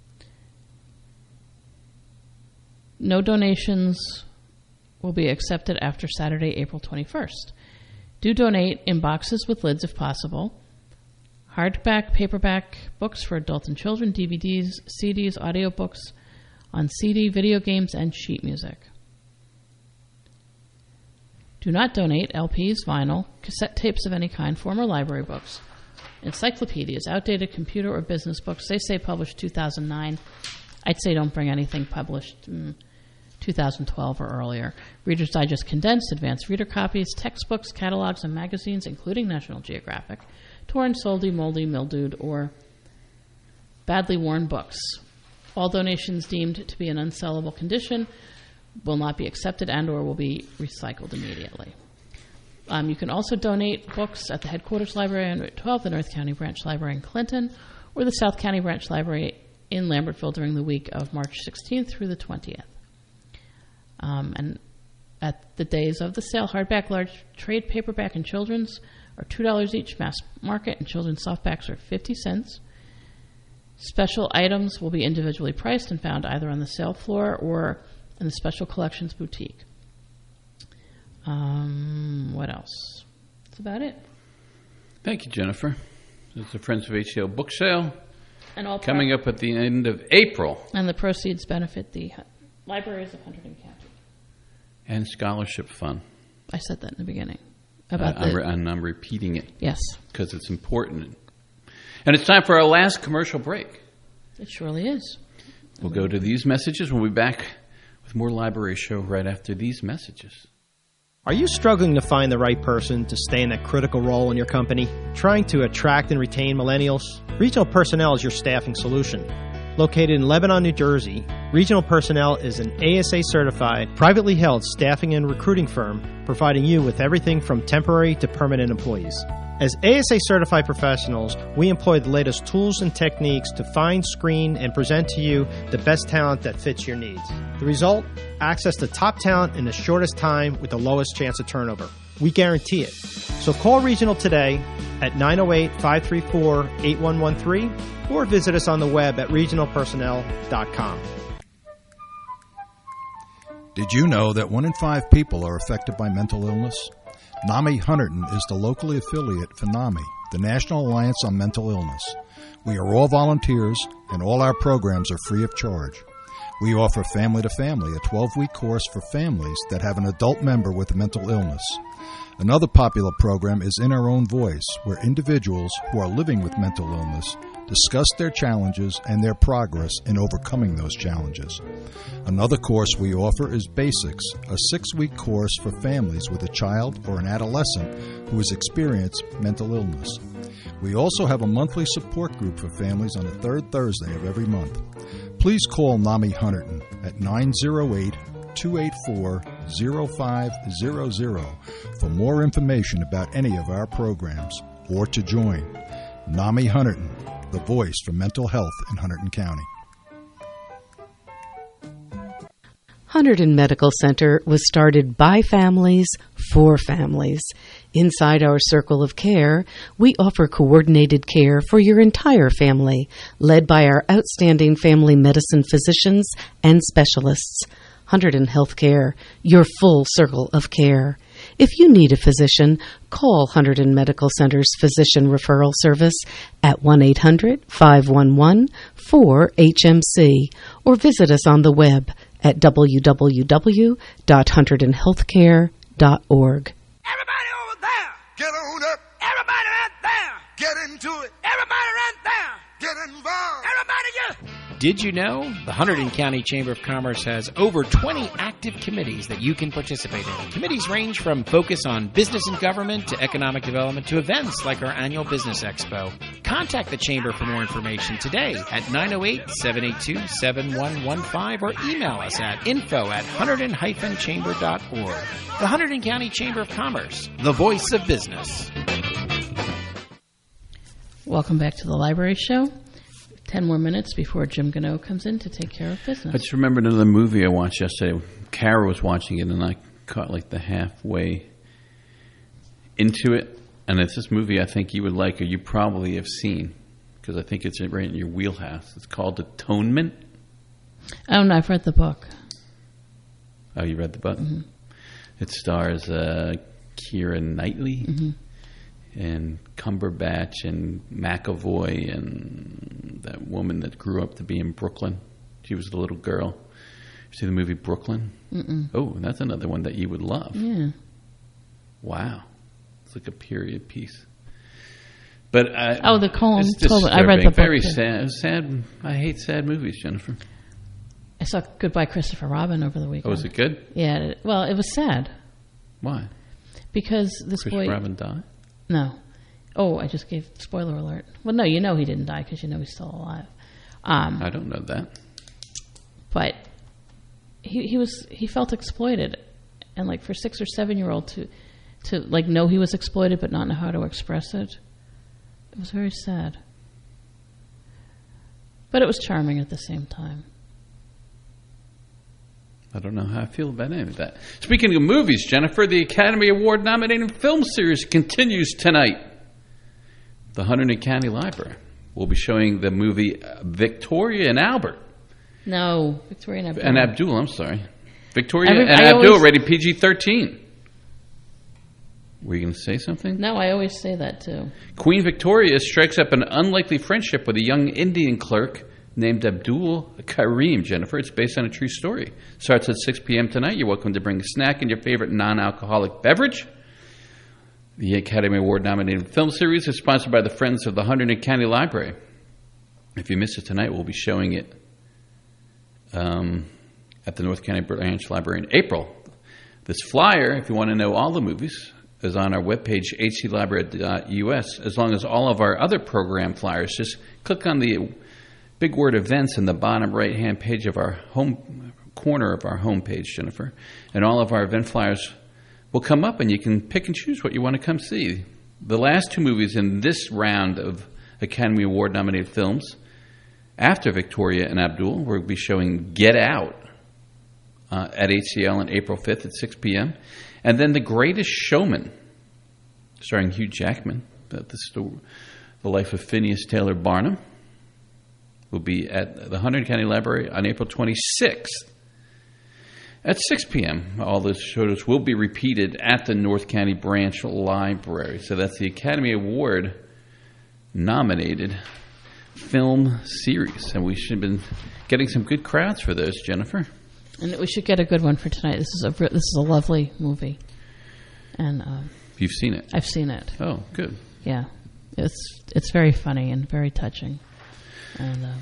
No donations will be accepted after Saturday, April twenty-first. Do donate in boxes with lids if possible. Hardback, paperback books for adults and children, D V Ds, C Ds, audiobooks on C D, video games, and sheet music. Do not donate L Ps, vinyl, cassette tapes of any kind, former library books, encyclopedias, outdated computer or business books. They say published two thousand nine. I'd say don't bring anything published in two two thousand twelve or earlier. Reader's Digest condensed, advanced reader copies, textbooks, catalogs, and magazines, including National Geographic, torn, soldy, moldy, mildewed, or badly worn books. All donations deemed to be in unsellable condition will not be accepted and or will be recycled immediately. Um, you can also donate books at the headquarters library on Route twelve, the North County Branch Library in Clinton, or the South County Branch Library in Lambertville during the week of March sixteenth through the twentieth. Um, and at the days of the sale, hardback, large trade paperback, and children's are two dollars each. Mass market and children's softbacks are fifty cents. Special items will be individually priced and found either on the sale floor or in the Special Collections Boutique. Um, what else? That's about it. Thank you, Jennifer. This is the Friends of H C O book sale. And all coming up at the end of April. And the proceeds benefit the libraries of Hunterdon County. And scholarship fund. I said that in the beginning. About uh, I'm the, re- and I'm repeating it. Yes. Because it's important. And it's time for our last commercial break. It surely is. We'll go to these messages. We'll be back with more Library Show right after these messages. Are you struggling to find the right person to stay in that critical role in your company? Trying to attract and retain millennials? Regional Personnel is your staffing solution. Located in Lebanon, New Jersey, Regional Personnel is an A S A-certified, privately held staffing and recruiting firm providing you with everything from temporary to permanent employees. As A S A-certified professionals, we employ the latest tools and techniques to find, screen, and present to you the best talent that fits your needs. The result? Access to top talent in the shortest time with the lowest chance of turnover. We guarantee it. So call Regional today at nine oh eight, five three four, eight one one three or visit us on the web at regional personnel dot com. Did you know that one in five people are affected by mental illness? NAMI Hunterdon is the locally affiliate for NAMI, the National Alliance on Mental Illness. We are all volunteers, and all our programs are free of charge. We offer Family to Family, a twelve-week course for families that have an adult member with a mental illness. Another popular program is In Our Own Voice, where individuals who are living with mental illness discuss their challenges and their progress in overcoming those challenges. Another course we offer is Basics, a six-week course for families with a child or an adolescent who has experienced mental illness. We also have a monthly support group for families on the third Thursday of every month. Please call NAMI Hunterdon at nine oh eight, two eight four, oh five hundred for more information about any of our programs or to join. NAMI Hunterdon, the voice for mental health in Hunterdon County. Hunterdon Medical Center was started by families for families. Inside our circle of care, we offer coordinated care for your entire family, led by our outstanding family medicine physicians and specialists. Hunterdon Healthcare, your full circle of care. If you need a physician, call Hunterdon Medical Center's Physician Referral Service at one eight hundred, five one one, four H M C or visit us on the web at w w w dot hunterdon healthcare dot org. Everybody over there, get on up. Everybody right there, get into it. Everybody right there, get involved. Everybody get... Did you know the Hunterdon County Chamber of Commerce has over twenty active committees that you can participate in? Committees range from focus on business and government to economic development to events like our annual Business Expo. Contact the Chamber for more information today at nine oh eight, seven eight two, seven one one five or email us at info at hunterdon dash chamber dot org. The Hunterdon County Chamber of Commerce, the voice of business. Welcome back to the Library Show. Ten more minutes before Jim Gano comes in to take care of business. I just remembered another movie I watched yesterday. Kara was watching it, and I caught like the halfway into it. And it's this movie I think you would like, or you probably have seen, because I think it's right in your wheelhouse. It's called Atonement. Oh, no, I've read the book. Oh, you read the book? Mm-hmm. It stars uh, Keira Knightley. Mm-hmm. And Cumberbatch and McAvoy and that woman that grew up to be in Brooklyn. She was the little girl. You see the movie Brooklyn? Mm-mm. Oh, that's another one that you would love. Yeah. Wow. It's like a period piece. But uh, oh, the Colm. It's I read the book. Very too. sad. Sad. I hate sad movies, Jennifer. I saw Goodbye Christopher Robin over the weekend. Oh, was it good? Yeah. It, well, it was sad. Why? Because this Christopher boy... Robin died? No. Oh, I just gave spoiler alert. Well, no, you know he didn't die because you know he's still alive. Um, I don't know that. But he he was he felt exploited, and like for six or seven year old to to like know he was exploited but not know how to express it, it was very sad. But it was charming at the same time. I don't know how I feel about any of that. Speaking of movies, Jennifer, the Academy Award nominated film series continues tonight. The Hunterdon County Library will be showing the movie Victoria and Albert. No, Victoria and Abdul. And Abdul, I'm sorry. Victoria Every, and I Abdul, always, rated P G thirteen. Were you going to say something? No, I always say that too. Queen Victoria strikes up an unlikely friendship with a young Indian clerk named Abdul Karim, Jennifer. It's based on a true story. Starts at six p.m. tonight. You're welcome to bring a snack and your favorite non-alcoholic beverage. The Academy Award-nominated film series is sponsored by the Friends of the Hunterdon County Library. If you miss it tonight, we'll be showing it um, at the North County Branch Library in April. This flyer, if you want to know all the movies, is on our webpage, h c library dot u s. As long as all of our other program flyers, just click on the big word events in the bottom right-hand page of our home corner of our homepage, Jennifer. And all of our event flyers will come up, and you can pick and choose what you want to come see. The last two movies in this round of Academy Award-nominated films, after Victoria and Abdul, we'll be showing Get Out uh, at H C L on April fifth at six p.m., and then The Greatest Showman, starring Hugh Jackman, about the, story, the life of Phineas Taylor Barnum, will be at the Hunterdon County Library on April twenty-sixth at six p.m. All those shows will be repeated at the North County Branch Library. So that's the Academy Award nominated film series. And we should have been getting some good crowds for those, Jennifer. And we should get a good one for tonight. This is a this is a lovely movie. And um, you've seen it? I've seen it. Oh, good. Yeah. It's it's very funny and very touching. And um,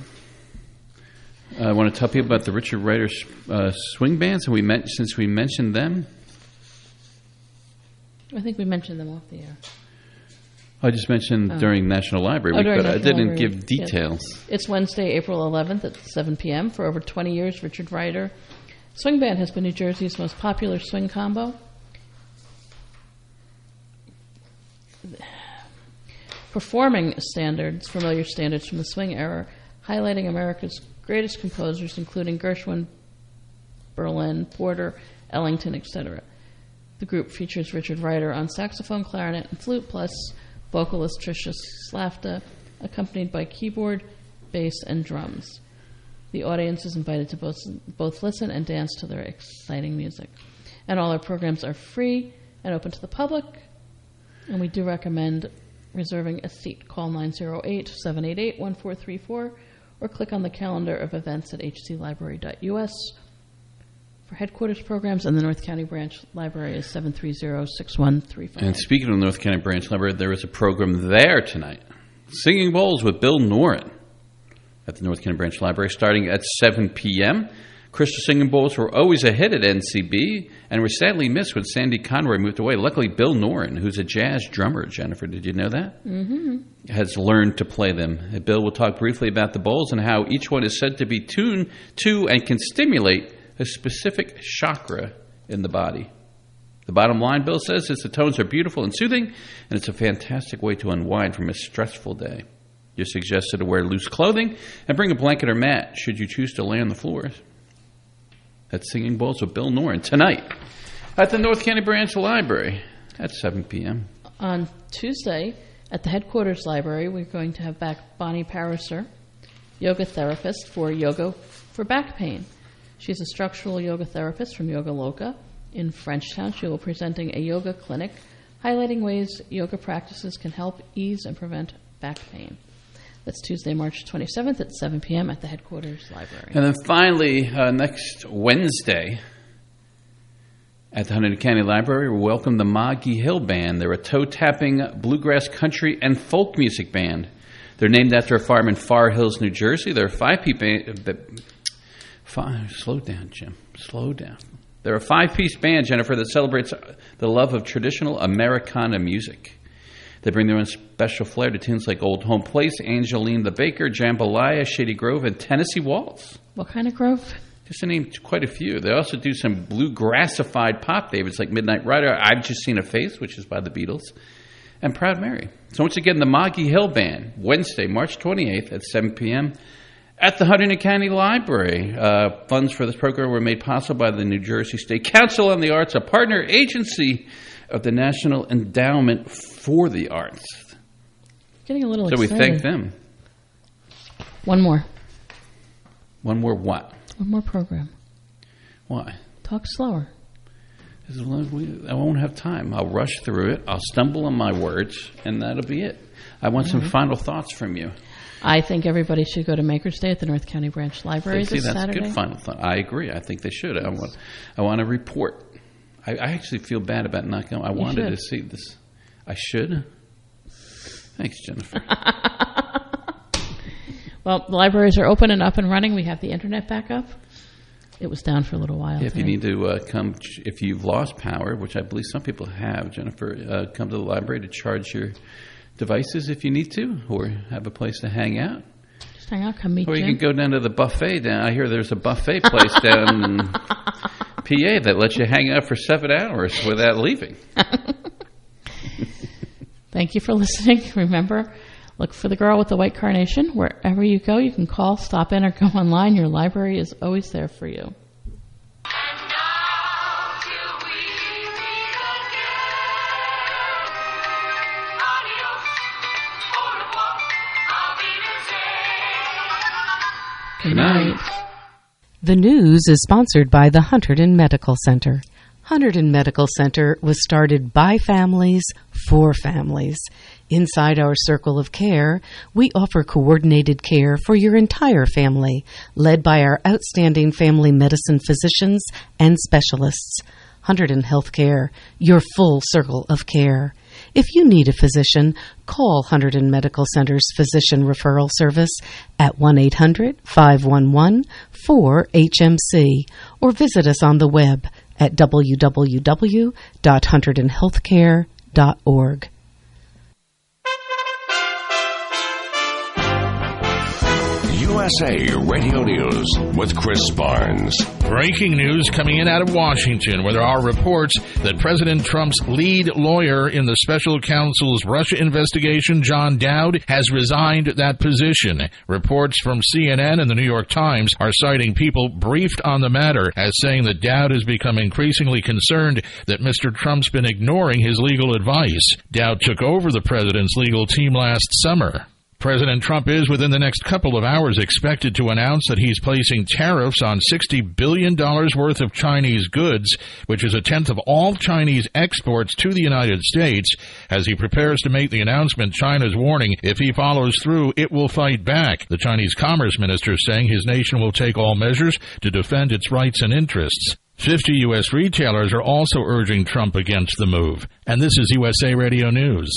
I want to tell people about the Richard Rider uh, swing bands, and we met, since we mentioned them. I think we mentioned them off the air. I just mentioned oh. during National Library oh, Week, during but National I didn't Library. give details. Yes. It's Wednesday, April eleventh at seven p.m. For over twenty years, Richard Rider Swing Band has been New Jersey's most popular swing combo. Performing standards, familiar standards from the swing era, highlighting America's greatest composers, including Gershwin, Berlin, Porter, Ellington, et cetera. The group features Richard Rider on saxophone, clarinet, and flute, plus vocalist Tricia Slafta, accompanied by keyboard, bass, and drums. The audience is invited to both, both listen and dance to their exciting music. And all our programs are free and open to the public, and we do recommend reserving a seat. Call nine oh eight, seven eight eight, one four three four or click on the calendar of events at h c library dot u s. For headquarters programs, and the North County Branch Library is seven three zero, six one three five. And speaking of the North County Branch Library, there is a program there tonight. Singing Bowls with Bill Noren at the North County Branch Library starting at seven p.m. Crystal Singing Bowls were always a hit at N C B and were sadly missed when Sandy Conroy moved away. Luckily, Bill Noren, who's a jazz drummer, Jennifer, did you know that? Mm-hmm. Has learned to play them. Bill will talk briefly about the bowls and how each one is said to be tuned to and can stimulate a specific chakra in the body. The bottom line, Bill says, is the tones are beautiful and soothing, and it's a fantastic way to unwind from a stressful day. You're suggested to wear loose clothing and bring a blanket or mat should you choose to lay on the floors. That's Singing Bowls with Bill Noren tonight at the North County Branch Library at seven p.m. On Tuesday, at the headquarters library, we're going to have back Bonnie Pariser, yoga therapist for Yoga for Back Pain. She's a structural yoga therapist from Yoga Loka in Frenchtown. She will be presenting a yoga clinic highlighting ways yoga practices can help ease and prevent back pain. That's Tuesday, March twenty-seventh at seven p.m. at the headquarters library. And then finally, uh, next Wednesday at the Hunterdon County Library, we welcome the Moggy Hill Band. They're a toe-tapping bluegrass country and folk music band. They're named after a farm in Far Hills, New Jersey. They're a five-piece band, Five, slow down, Jim. Slow down. They're a five-piece band, Jennifer, that celebrates the love of traditional Americana music. They bring their own special flair to tunes like Old Home Place, Angeline the Baker, Jambalaya, Shady Grove, and Tennessee Waltz. What kind of grove? Just to name quite a few. They also do some bluegrassified pop favorites like Midnight Rider, I've Just Seen a Face, which is by the Beatles, and Proud Mary. So once again, the Moggy Hill Band, Wednesday, March twenty-eighth at seven p.m. at the Hunterdon County Library. Uh, funds for this program were made possible by the New Jersey State Council on the Arts, a partner agency of the National Endowment for the Arts. Getting a little so excited. we thank them. One more. One more what? One more program. Why? Talk slower. As long as we, I won't have time. I'll rush through it. I'll stumble on my words, and that'll be it. I want some Right. final thoughts from you. I think everybody should go to Maker's Day at the North County Branch Library See, this that's Saturday. a good final thought. I agree. I think they should. I want, I want to report. I, I actually feel bad about not going. I You wanted should. to see this. I should. Thanks, Jennifer. Well, the libraries are open and up and running. We have the internet back up. It was down for a little while. If you today. need to uh, come, if you've lost power, which I believe some people have, Jennifer, uh, come to the library to charge your devices if you need to, or have a place to hang out. Just hang out, come meet Or you Jim. can go down to the buffet. Down, I hear there's a buffet place down in P A that lets you hang out for seven hours without leaving. Thank you for listening. Remember, look for the girl with the white carnation. Wherever you go, you can call, stop in, or go online. Your library is always there for you. Good night. The news is sponsored by the Hunterdon Medical Center. Hunterdon Medical Center was started by families for families. Inside our circle of care, we offer coordinated care for your entire family, led by our outstanding family medicine physicians and specialists. Hunterdon Healthcare, your full circle of care. If you need a physician, call Hunterdon Medical Center's Physician Referral Service at one eight hundred, five one one, four H M C or visit us on the web at w w w dot hunterdon healthcare dot org. U S A Radio News with Chris Barnes. Breaking news coming in out of Washington, where there are reports that President Trump's lead lawyer in the special counsel's Russia investigation, John Dowd, has resigned that position. Reports from C N N and the New York Times are citing people briefed on the matter as saying that Dowd has become increasingly concerned that Mister Trump's been ignoring his legal advice. Dowd took over the president's legal team last summer. President Trump is, within the next couple of hours, expected to announce that he's placing tariffs on sixty billion dollars worth of Chinese goods, which is a tenth of all Chinese exports to the United States. As he prepares to make the announcement, China's warning if he follows through, it will fight back. The Chinese Commerce Minister saying his nation will take all measures to defend its rights and interests. fifty U S retailers are also urging Trump against the move. And this is U S A Radio News.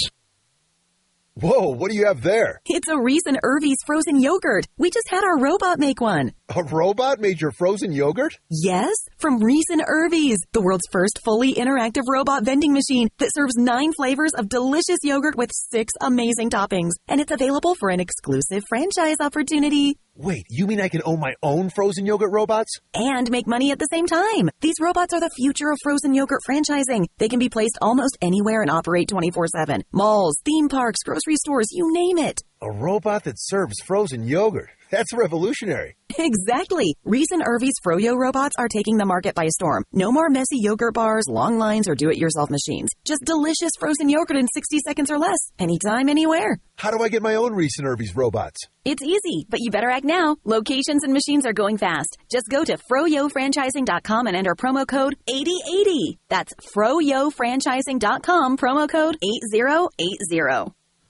Whoa, what do you have there? It's a Reese and Irvy's frozen yogurt. We just had our robot make one. A robot made your frozen yogurt? Yes, from Reese and Irvy's, the world's first fully interactive robot vending machine that serves nine flavors of delicious yogurt with six amazing toppings. And it's available for an exclusive franchise opportunity. Wait, you mean I can own my own frozen yogurt robots? And make money at the same time. These robots are the future of frozen yogurt franchising. They can be placed almost anywhere and operate twenty-four seven. Malls, theme parks, grocery stores, you name it. A robot that serves frozen yogurt. That's revolutionary. Exactly. Reese and Irvy's Froyo robots are taking the market by storm. No more messy yogurt bars, long lines, or do-it-yourself machines. Just delicious frozen yogurt in sixty seconds or less. Anytime, anywhere. How do I get my own Reese and Irvy's robots? It's easy, but you better act now. Locations and machines are going fast. Just go to froyo franchising dot com and enter promo code eighty eighty. That's froyo franchising dot com, promo code eighty eighty.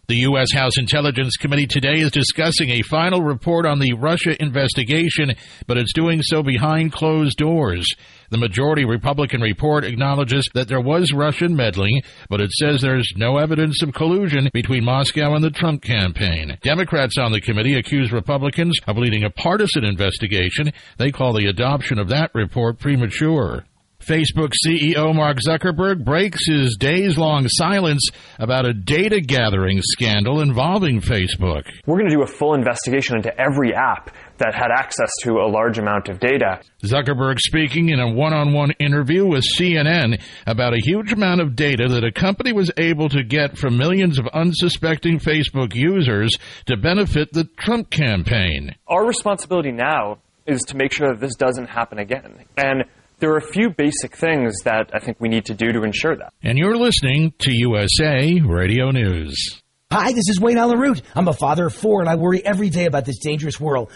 The U S. House Intelligence Committee today is discussing a final report on the Russia investigation, but it's doing so behind closed doors. The majority Republican report acknowledges that there was Russian meddling, but it says there's no evidence of collusion between Moscow and the Trump campaign. Democrats on the committee accuse Republicans of leading a partisan investigation. They call the adoption of that report premature. Facebook C E O Mark Zuckerberg breaks his days-long silence about a data gathering scandal involving Facebook. We're going to do a full investigation into every app that had access to a large amount of data. Zuckerberg speaking in a one-on-one interview with C N N about a huge amount of data that a company was able to get from millions of unsuspecting Facebook users to benefit the Trump campaign. Our responsibility now is to make sure that this doesn't happen again. And there are a few basic things that I think we need to do to ensure that. And you're listening to U S A Radio News. Hi, this is Wayne Allen Root. I'm a father of four, and I worry every day about this dangerous world.